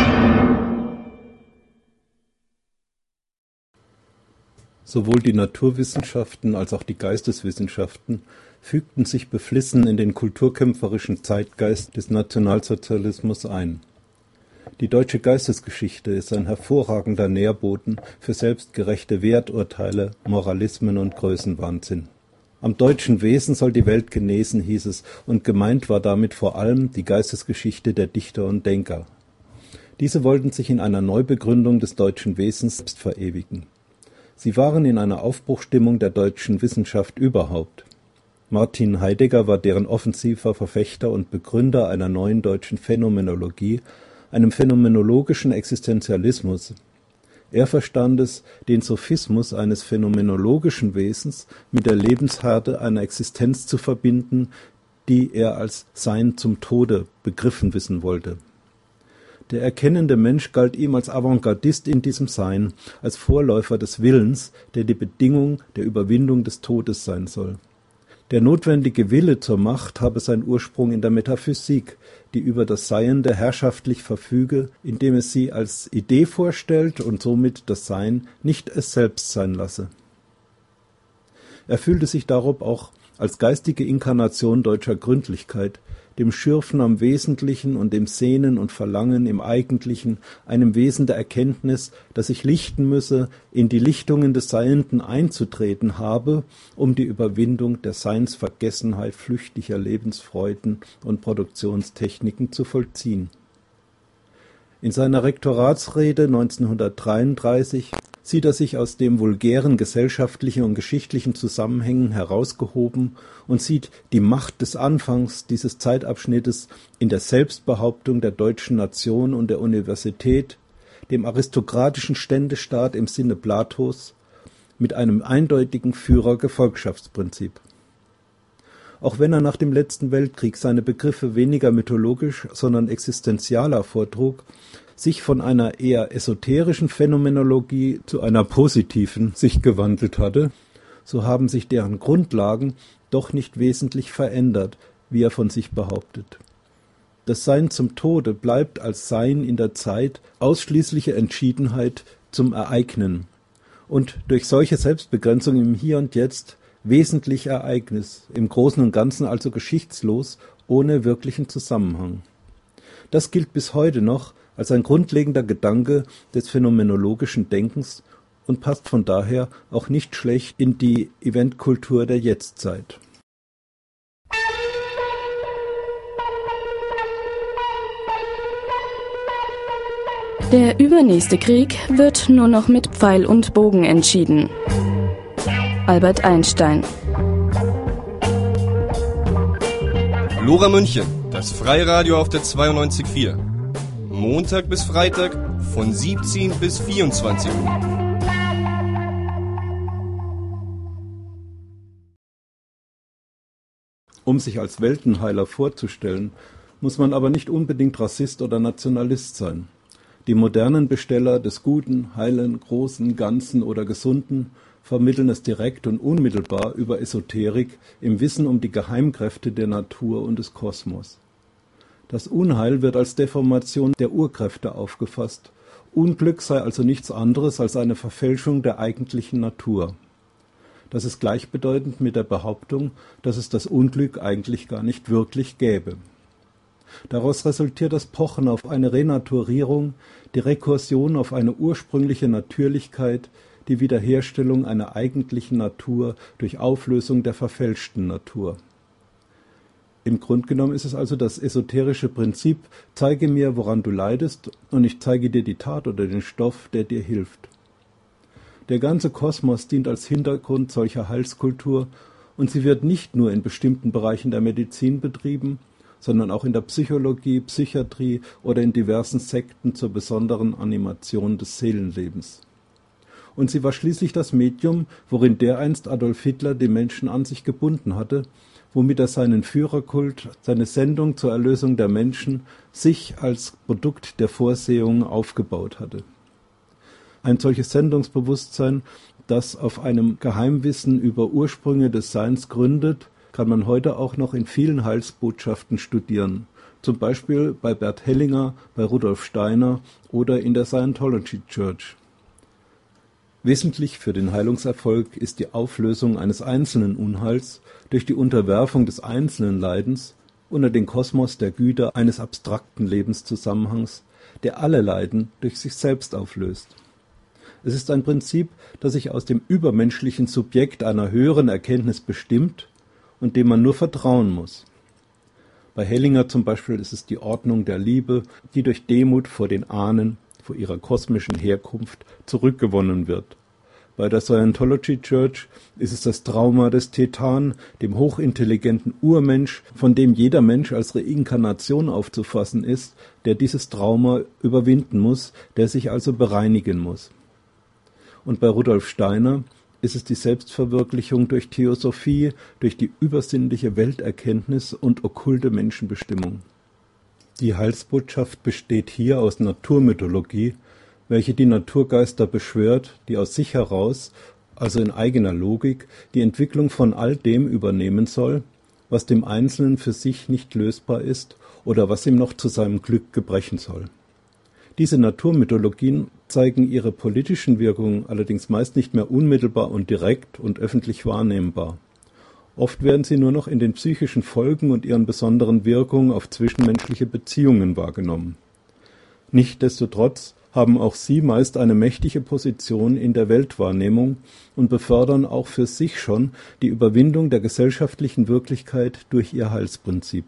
Sowohl die Naturwissenschaften als auch die Geisteswissenschaften fügten sich beflissen in den kulturkämpferischen Zeitgeist des Nationalsozialismus ein. Die deutsche Geistesgeschichte ist ein hervorragender Nährboden für selbstgerechte Werturteile, Moralismen und Größenwahnsinn. Am deutschen Wesen soll die Welt genesen, hieß es, und gemeint war damit vor allem die Geistesgeschichte der Dichter und Denker. Diese wollten sich in einer Neubegründung des deutschen Wesens selbst verewigen. Sie waren in einer Aufbruchstimmung der deutschen Wissenschaft überhaupt. Martin Heidegger war deren offensiver Verfechter und Begründer einer neuen deutschen Phänomenologie, einem phänomenologischen Existenzialismus. Er verstand es, den Sophismus eines phänomenologischen Wesens mit der Lebenshärte einer Existenz zu verbinden, die er als Sein zum Tode begriffen wissen wollte. Der erkennende Mensch galt ihm als Avantgardist in diesem Sein, als Vorläufer des Willens, der die Bedingung der Überwindung des Todes sein soll. Der notwendige Wille zur Macht habe seinen Ursprung in der Metaphysik, die über das Seiende herrschaftlich verfüge, indem es sie als Idee vorstellt und somit das Sein nicht es selbst sein lasse. Er fühlte sich darob auch als geistige Inkarnation deutscher Gründlichkeit, dem Schürfen am Wesentlichen und dem Sehnen und Verlangen im Eigentlichen, einem Wesen der Erkenntnis, das sich lichten müsse, in die Lichtungen des Seienden einzutreten habe, um die Überwindung der Seinsvergessenheit flüchtiger Lebensfreuden und Produktionstechniken zu vollziehen. In seiner Rektoratsrede neunzehnhundertdreiunddreißig sieht er sich aus dem vulgären gesellschaftlichen und geschichtlichen Zusammenhängen herausgehoben und sieht die Macht des Anfangs dieses Zeitabschnittes in der Selbstbehauptung der deutschen Nation und der Universität, dem aristokratischen Ständestaat im Sinne Platos, mit einem eindeutigen Führer-Gefolgschaftsprinzip. Auch wenn er nach dem letzten Weltkrieg seine Begriffe weniger mythologisch, sondern existenzialer vortrug, sich von einer eher esoterischen Phänomenologie zu einer positiven sich gewandelt hatte, so haben sich deren Grundlagen doch nicht wesentlich verändert, wie er von sich behauptet. Das Sein zum Tode bleibt als Sein in der Zeit ausschließliche Entschiedenheit zum Ereignen und durch solche Selbstbegrenzung im Hier und Jetzt wesentlich Ereignis, im Großen und Ganzen also geschichtslos, ohne wirklichen Zusammenhang. Das gilt bis heute noch als ein grundlegender Gedanke des phänomenologischen Denkens und passt von daher auch nicht schlecht in die Eventkultur der Jetztzeit. Der übernächste Krieg wird nur noch mit Pfeil und Bogen entschieden. Albert Einstein. Lora München, das Freiradio auf der zweiundneunzig Komma vier. Montag bis Freitag von siebzehn bis vierundzwanzig Uhr. Um sich als Weltenheiler vorzustellen, muss man aber nicht unbedingt Rassist oder Nationalist sein. Die modernen Besteller des Guten, Heilen, Großen, Ganzen oder Gesunden vermitteln es direkt und unmittelbar über Esoterik im Wissen um die Geheimkräfte der Natur und des Kosmos. Das Unheil wird als Deformation der Urkräfte aufgefasst. Unglück sei also nichts anderes als eine Verfälschung der eigentlichen Natur. Das ist gleichbedeutend mit der Behauptung, dass es das Unglück eigentlich gar nicht wirklich gäbe. Daraus resultiert das Pochen auf eine Renaturierung, die Rekursion auf eine ursprüngliche Natürlichkeit, die Wiederherstellung einer eigentlichen Natur durch Auflösung der verfälschten Natur. Im Grunde genommen ist es also das esoterische Prinzip, zeige mir, woran du leidest, und ich zeige dir die Tat oder den Stoff, der dir hilft. Der ganze Kosmos dient als Hintergrund solcher Heilskultur, und sie wird nicht nur in bestimmten Bereichen der Medizin betrieben, sondern auch in der Psychologie, Psychiatrie oder in diversen Sekten zur besonderen Animation des Seelenlebens. Und sie war schließlich das Medium, worin dereinst Adolf Hitler die Menschen an sich gebunden hatte, womit er seinen Führerkult, seine Sendung zur Erlösung der Menschen, sich als Produkt der Vorsehung aufgebaut hatte. Ein solches Sendungsbewusstsein, das auf einem Geheimwissen über Ursprünge des Seins gründet, kann man heute auch noch in vielen Heilsbotschaften studieren, zum Beispiel bei Bert Hellinger, bei Rudolf Steiner oder in der Scientology Church. Wesentlich für den Heilungserfolg ist die Auflösung eines einzelnen Unheils durch die Unterwerfung des einzelnen Leidens unter den Kosmos der Güter eines abstrakten Lebenszusammenhangs, der alle Leiden durch sich selbst auflöst. Es ist ein Prinzip, das sich aus dem übermenschlichen Subjekt einer höheren Erkenntnis bestimmt und dem man nur vertrauen muss. Bei Hellinger zum Beispiel ist es die Ordnung der Liebe, die durch Demut vor den Ahnen, vor ihrer kosmischen Herkunft zurückgewonnen wird. Bei der Scientology Church ist es das Trauma des Tetan, dem hochintelligenten Urmensch, von dem jeder Mensch als Reinkarnation aufzufassen ist, der dieses Trauma überwinden muss, der sich also bereinigen muss. Und bei Rudolf Steiner ist es die Selbstverwirklichung durch Theosophie, durch die übersinnliche Welterkenntnis und okkulte Menschenbestimmung. Die Heilsbotschaft besteht hier aus Naturmythologie, welche die Naturgeister beschwört, die aus sich heraus, also in eigener Logik, die Entwicklung von all dem übernehmen soll, was dem Einzelnen für sich nicht lösbar ist oder was ihm noch zu seinem Glück gebrechen soll. Diese Naturmythologien zeigen ihre politischen Wirkungen allerdings meist nicht mehr unmittelbar und direkt und öffentlich wahrnehmbar. Oft werden sie nur noch in den psychischen Folgen und ihren besonderen Wirkungen auf zwischenmenschliche Beziehungen wahrgenommen. Nichtsdestotrotz haben auch sie meist eine mächtige Position in der Weltwahrnehmung und befördern auch für sich schon die Überwindung der gesellschaftlichen Wirklichkeit durch ihr Heilsprinzip.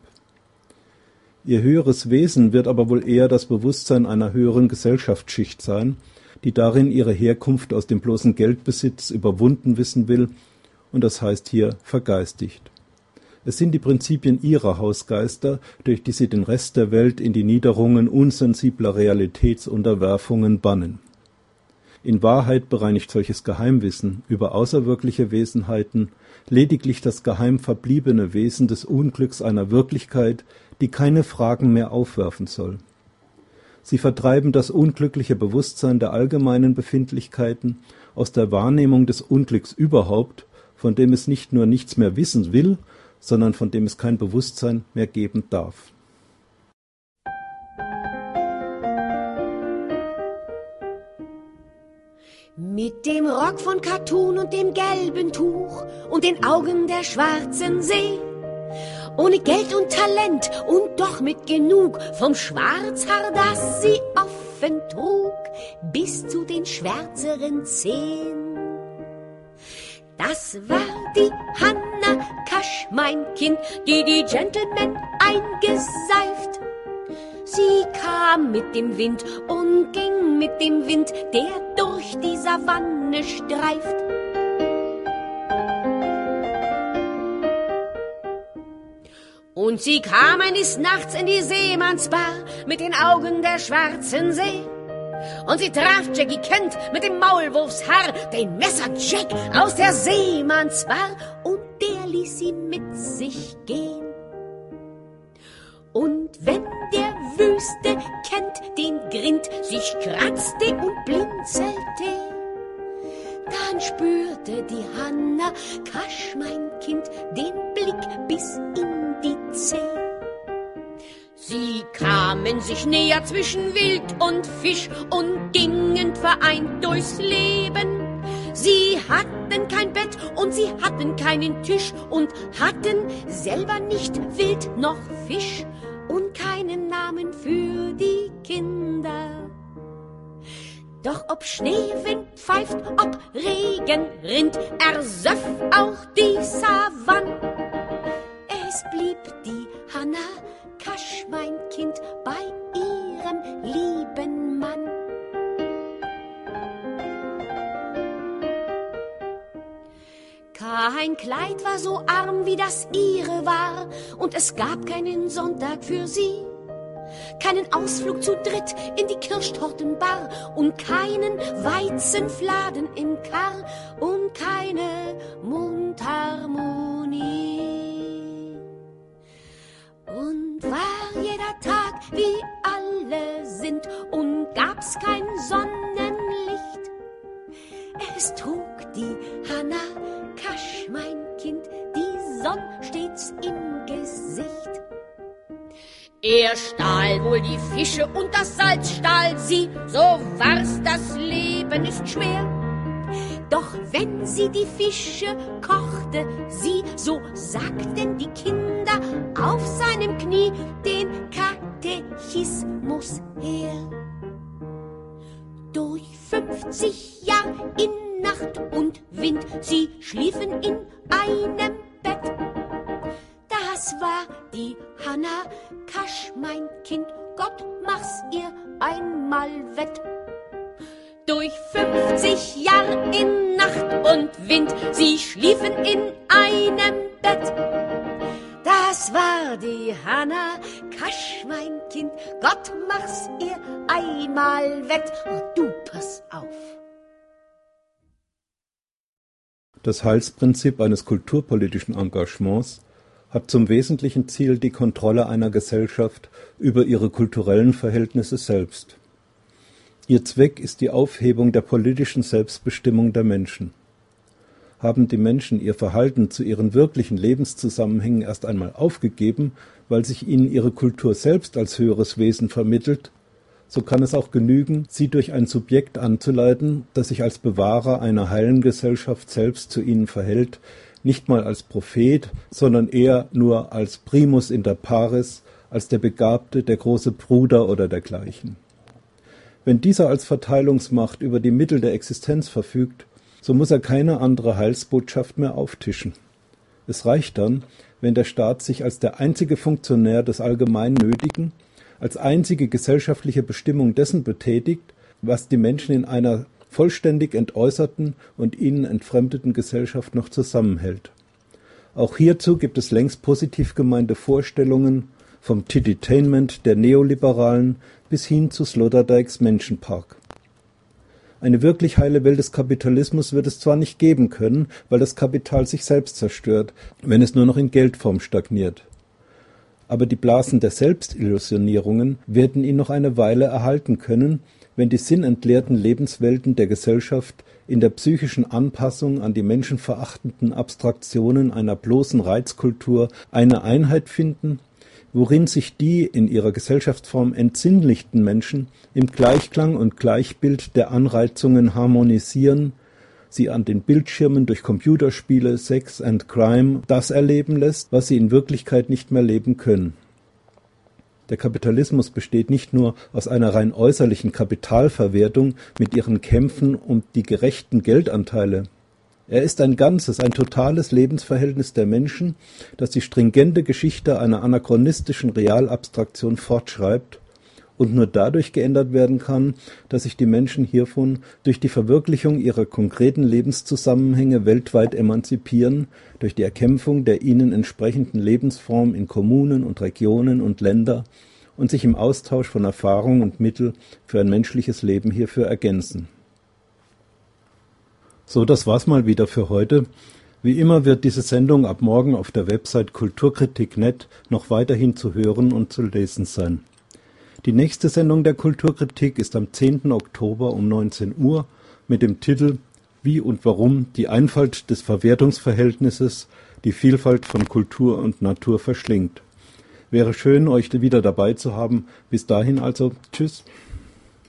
Ihr höheres Wesen wird aber wohl eher das Bewusstsein einer höheren Gesellschaftsschicht sein, die darin ihre Herkunft aus dem bloßen Geldbesitz überwunden wissen will, und das heißt hier vergeistigt. Es sind die Prinzipien ihrer Hausgeister, durch die sie den Rest der Welt in die Niederungen unsensibler Realitätsunterwerfungen bannen. In Wahrheit bereinigt solches Geheimwissen über außerwirkliche Wesenheiten lediglich das geheim verbliebene Wesen des Unglücks einer Wirklichkeit, die keine Fragen mehr aufwerfen soll. Sie vertreiben das unglückliche Bewusstsein der allgemeinen Befindlichkeiten aus der Wahrnehmung des Unglücks überhaupt, von dem es nicht nur nichts mehr wissen will, sondern von dem es kein Bewusstsein mehr geben darf. Mit dem Rock von Kattun und dem gelben Tuch und den Augen der schwarzen See, ohne Geld und Talent und doch mit genug vom Schwarzhaar, das sie offen trug, bis zu den schwärzeren Zehen. Das war die Hanna Kasch, mein Kind, die die Gentlemen eingeseift. Sie kam mit dem Wind und ging mit dem Wind, der durch die Savanne streift. Und sie kam eines Nachts in die Seemannsbar mit den Augen der schwarzen See. Und sie traf Jackie Kent mit dem Maulwurfshaar, den Messer Jack aus der Seemannsbar, und der ließ sie mit sich gehen. Und wenn der wüste Kent den Grind sich kratzte und blinzelte, dann spürte die Hanna Kasch, mein Kind, den Blick bis in die Zeh. Sie kamen sich näher zwischen Wild und Fisch und gingen vereint durchs Leben. Sie hatten kein Bett und sie hatten keinen Tisch und hatten selber nicht Wild noch Fisch und keinen Namen für die Kinder. Doch ob Schneewind pfeift, ob Regen rinnt, ersöff auch die Savanne. Es blieb die Hanna Kasch, mein Kind, bei ihrem lieben Mann. Kein Kleid war so arm, wie das ihre war, und es gab keinen Sonntag für sie, keinen Ausflug zu dritt in die Kirschtortenbar und keinen Weizenfladen im Kar und keine Mundharmonie. Und war jeder Tag, wie alle sind, und gab's kein Sonnenlicht. Es trug die Hanna Kasch, mein Kind, die Sonne stets im Gesicht. Er stahl wohl die Fische und das Salz stahl sie, so war's, das Leben ist schwer. Doch wenn sie die Fische kochte, sie, so sagten die Kinder auf seinem Knie den Katechismus her. Durch fünf fünfzig Jahr in Nacht und Wind, sie schliefen in einem Bett. Das war die Hanna Kasch, mein Kind, Gott mach's ihr einmal wett. Durch fünfzig Jahre in Nacht und Wind, sie schliefen in einem Bett. Das war die Hanna Kasch, mein Kind, Gott mach's ihr einmal wett. Und du pass auf. Das Heilsprinzip eines kulturpolitischen Engagements hat zum wesentlichen Ziel die Kontrolle einer Gesellschaft über ihre kulturellen Verhältnisse selbst. Ihr Zweck ist die Aufhebung der politischen Selbstbestimmung der Menschen. Haben die Menschen ihr Verhalten zu ihren wirklichen Lebenszusammenhängen erst einmal aufgegeben, weil sich ihnen ihre Kultur selbst als höheres Wesen vermittelt, so kann es auch genügen, sie durch ein Subjekt anzuleiten, das sich als Bewahrer einer heilen Gesellschaft selbst zu ihnen verhält, nicht mal als Prophet, sondern eher nur als Primus inter pares, als der Begabte, der große Bruder oder dergleichen. Wenn dieser als Verteilungsmacht über die Mittel der Existenz verfügt, so muss er keine andere Heilsbotschaft mehr auftischen. Es reicht dann, wenn der Staat sich als der einzige Funktionär des allgemein Nötigen, als einzige gesellschaftliche Bestimmung dessen betätigt, was die Menschen in einer vollständig entäußerten und ihnen entfremdeten Gesellschaft noch zusammenhält. Auch hierzu gibt es längst positiv gemeinte Vorstellungen, vom Tiditainment der Neoliberalen bis hin zu Sloterdijks Menschenpark. Eine wirklich heile Welt des Kapitalismus wird es zwar nicht geben können, weil das Kapital sich selbst zerstört, wenn es nur noch in Geldform stagniert. Aber die Blasen der Selbstillusionierungen werden ihn noch eine Weile erhalten können, wenn die sinnentleerten Lebenswelten der Gesellschaft in der psychischen Anpassung an die menschenverachtenden Abstraktionen einer bloßen Reizkultur eine Einheit finden, worin sich die in ihrer Gesellschaftsform entsinnlichten Menschen im Gleichklang und Gleichbild der Anreizungen harmonisieren, sie an den Bildschirmen durch Computerspiele, Sex and Crime das erleben lässt, was sie in Wirklichkeit nicht mehr leben können. Der Kapitalismus besteht nicht nur aus einer rein äußerlichen Kapitalverwertung mit ihren Kämpfen um die gerechten Geldanteile. Er ist ein ganzes, ein totales Lebensverhältnis der Menschen, das die stringente Geschichte einer anachronistischen Realabstraktion fortschreibt und nur dadurch geändert werden kann, dass sich die Menschen hiervon durch die Verwirklichung ihrer konkreten Lebenszusammenhänge weltweit emanzipieren, durch die Erkämpfung der ihnen entsprechenden Lebensform in Kommunen und Regionen und Länder und sich im Austausch von Erfahrung und Mittel für ein menschliches Leben hierfür ergänzen. So, das war's mal wieder für heute. Wie immer wird diese Sendung ab morgen auf der Website kulturkritik punkt net noch weiterhin zu hören und zu lesen sein. Die nächste Sendung der Kulturkritik ist am zehnten Oktober um neunzehn Uhr mit dem Titel Wie und warum die Einfalt des Verwertungsverhältnisses die Vielfalt von Kultur und Natur verschlingt. Wäre schön, euch wieder dabei zu haben. Bis dahin also, tschüss.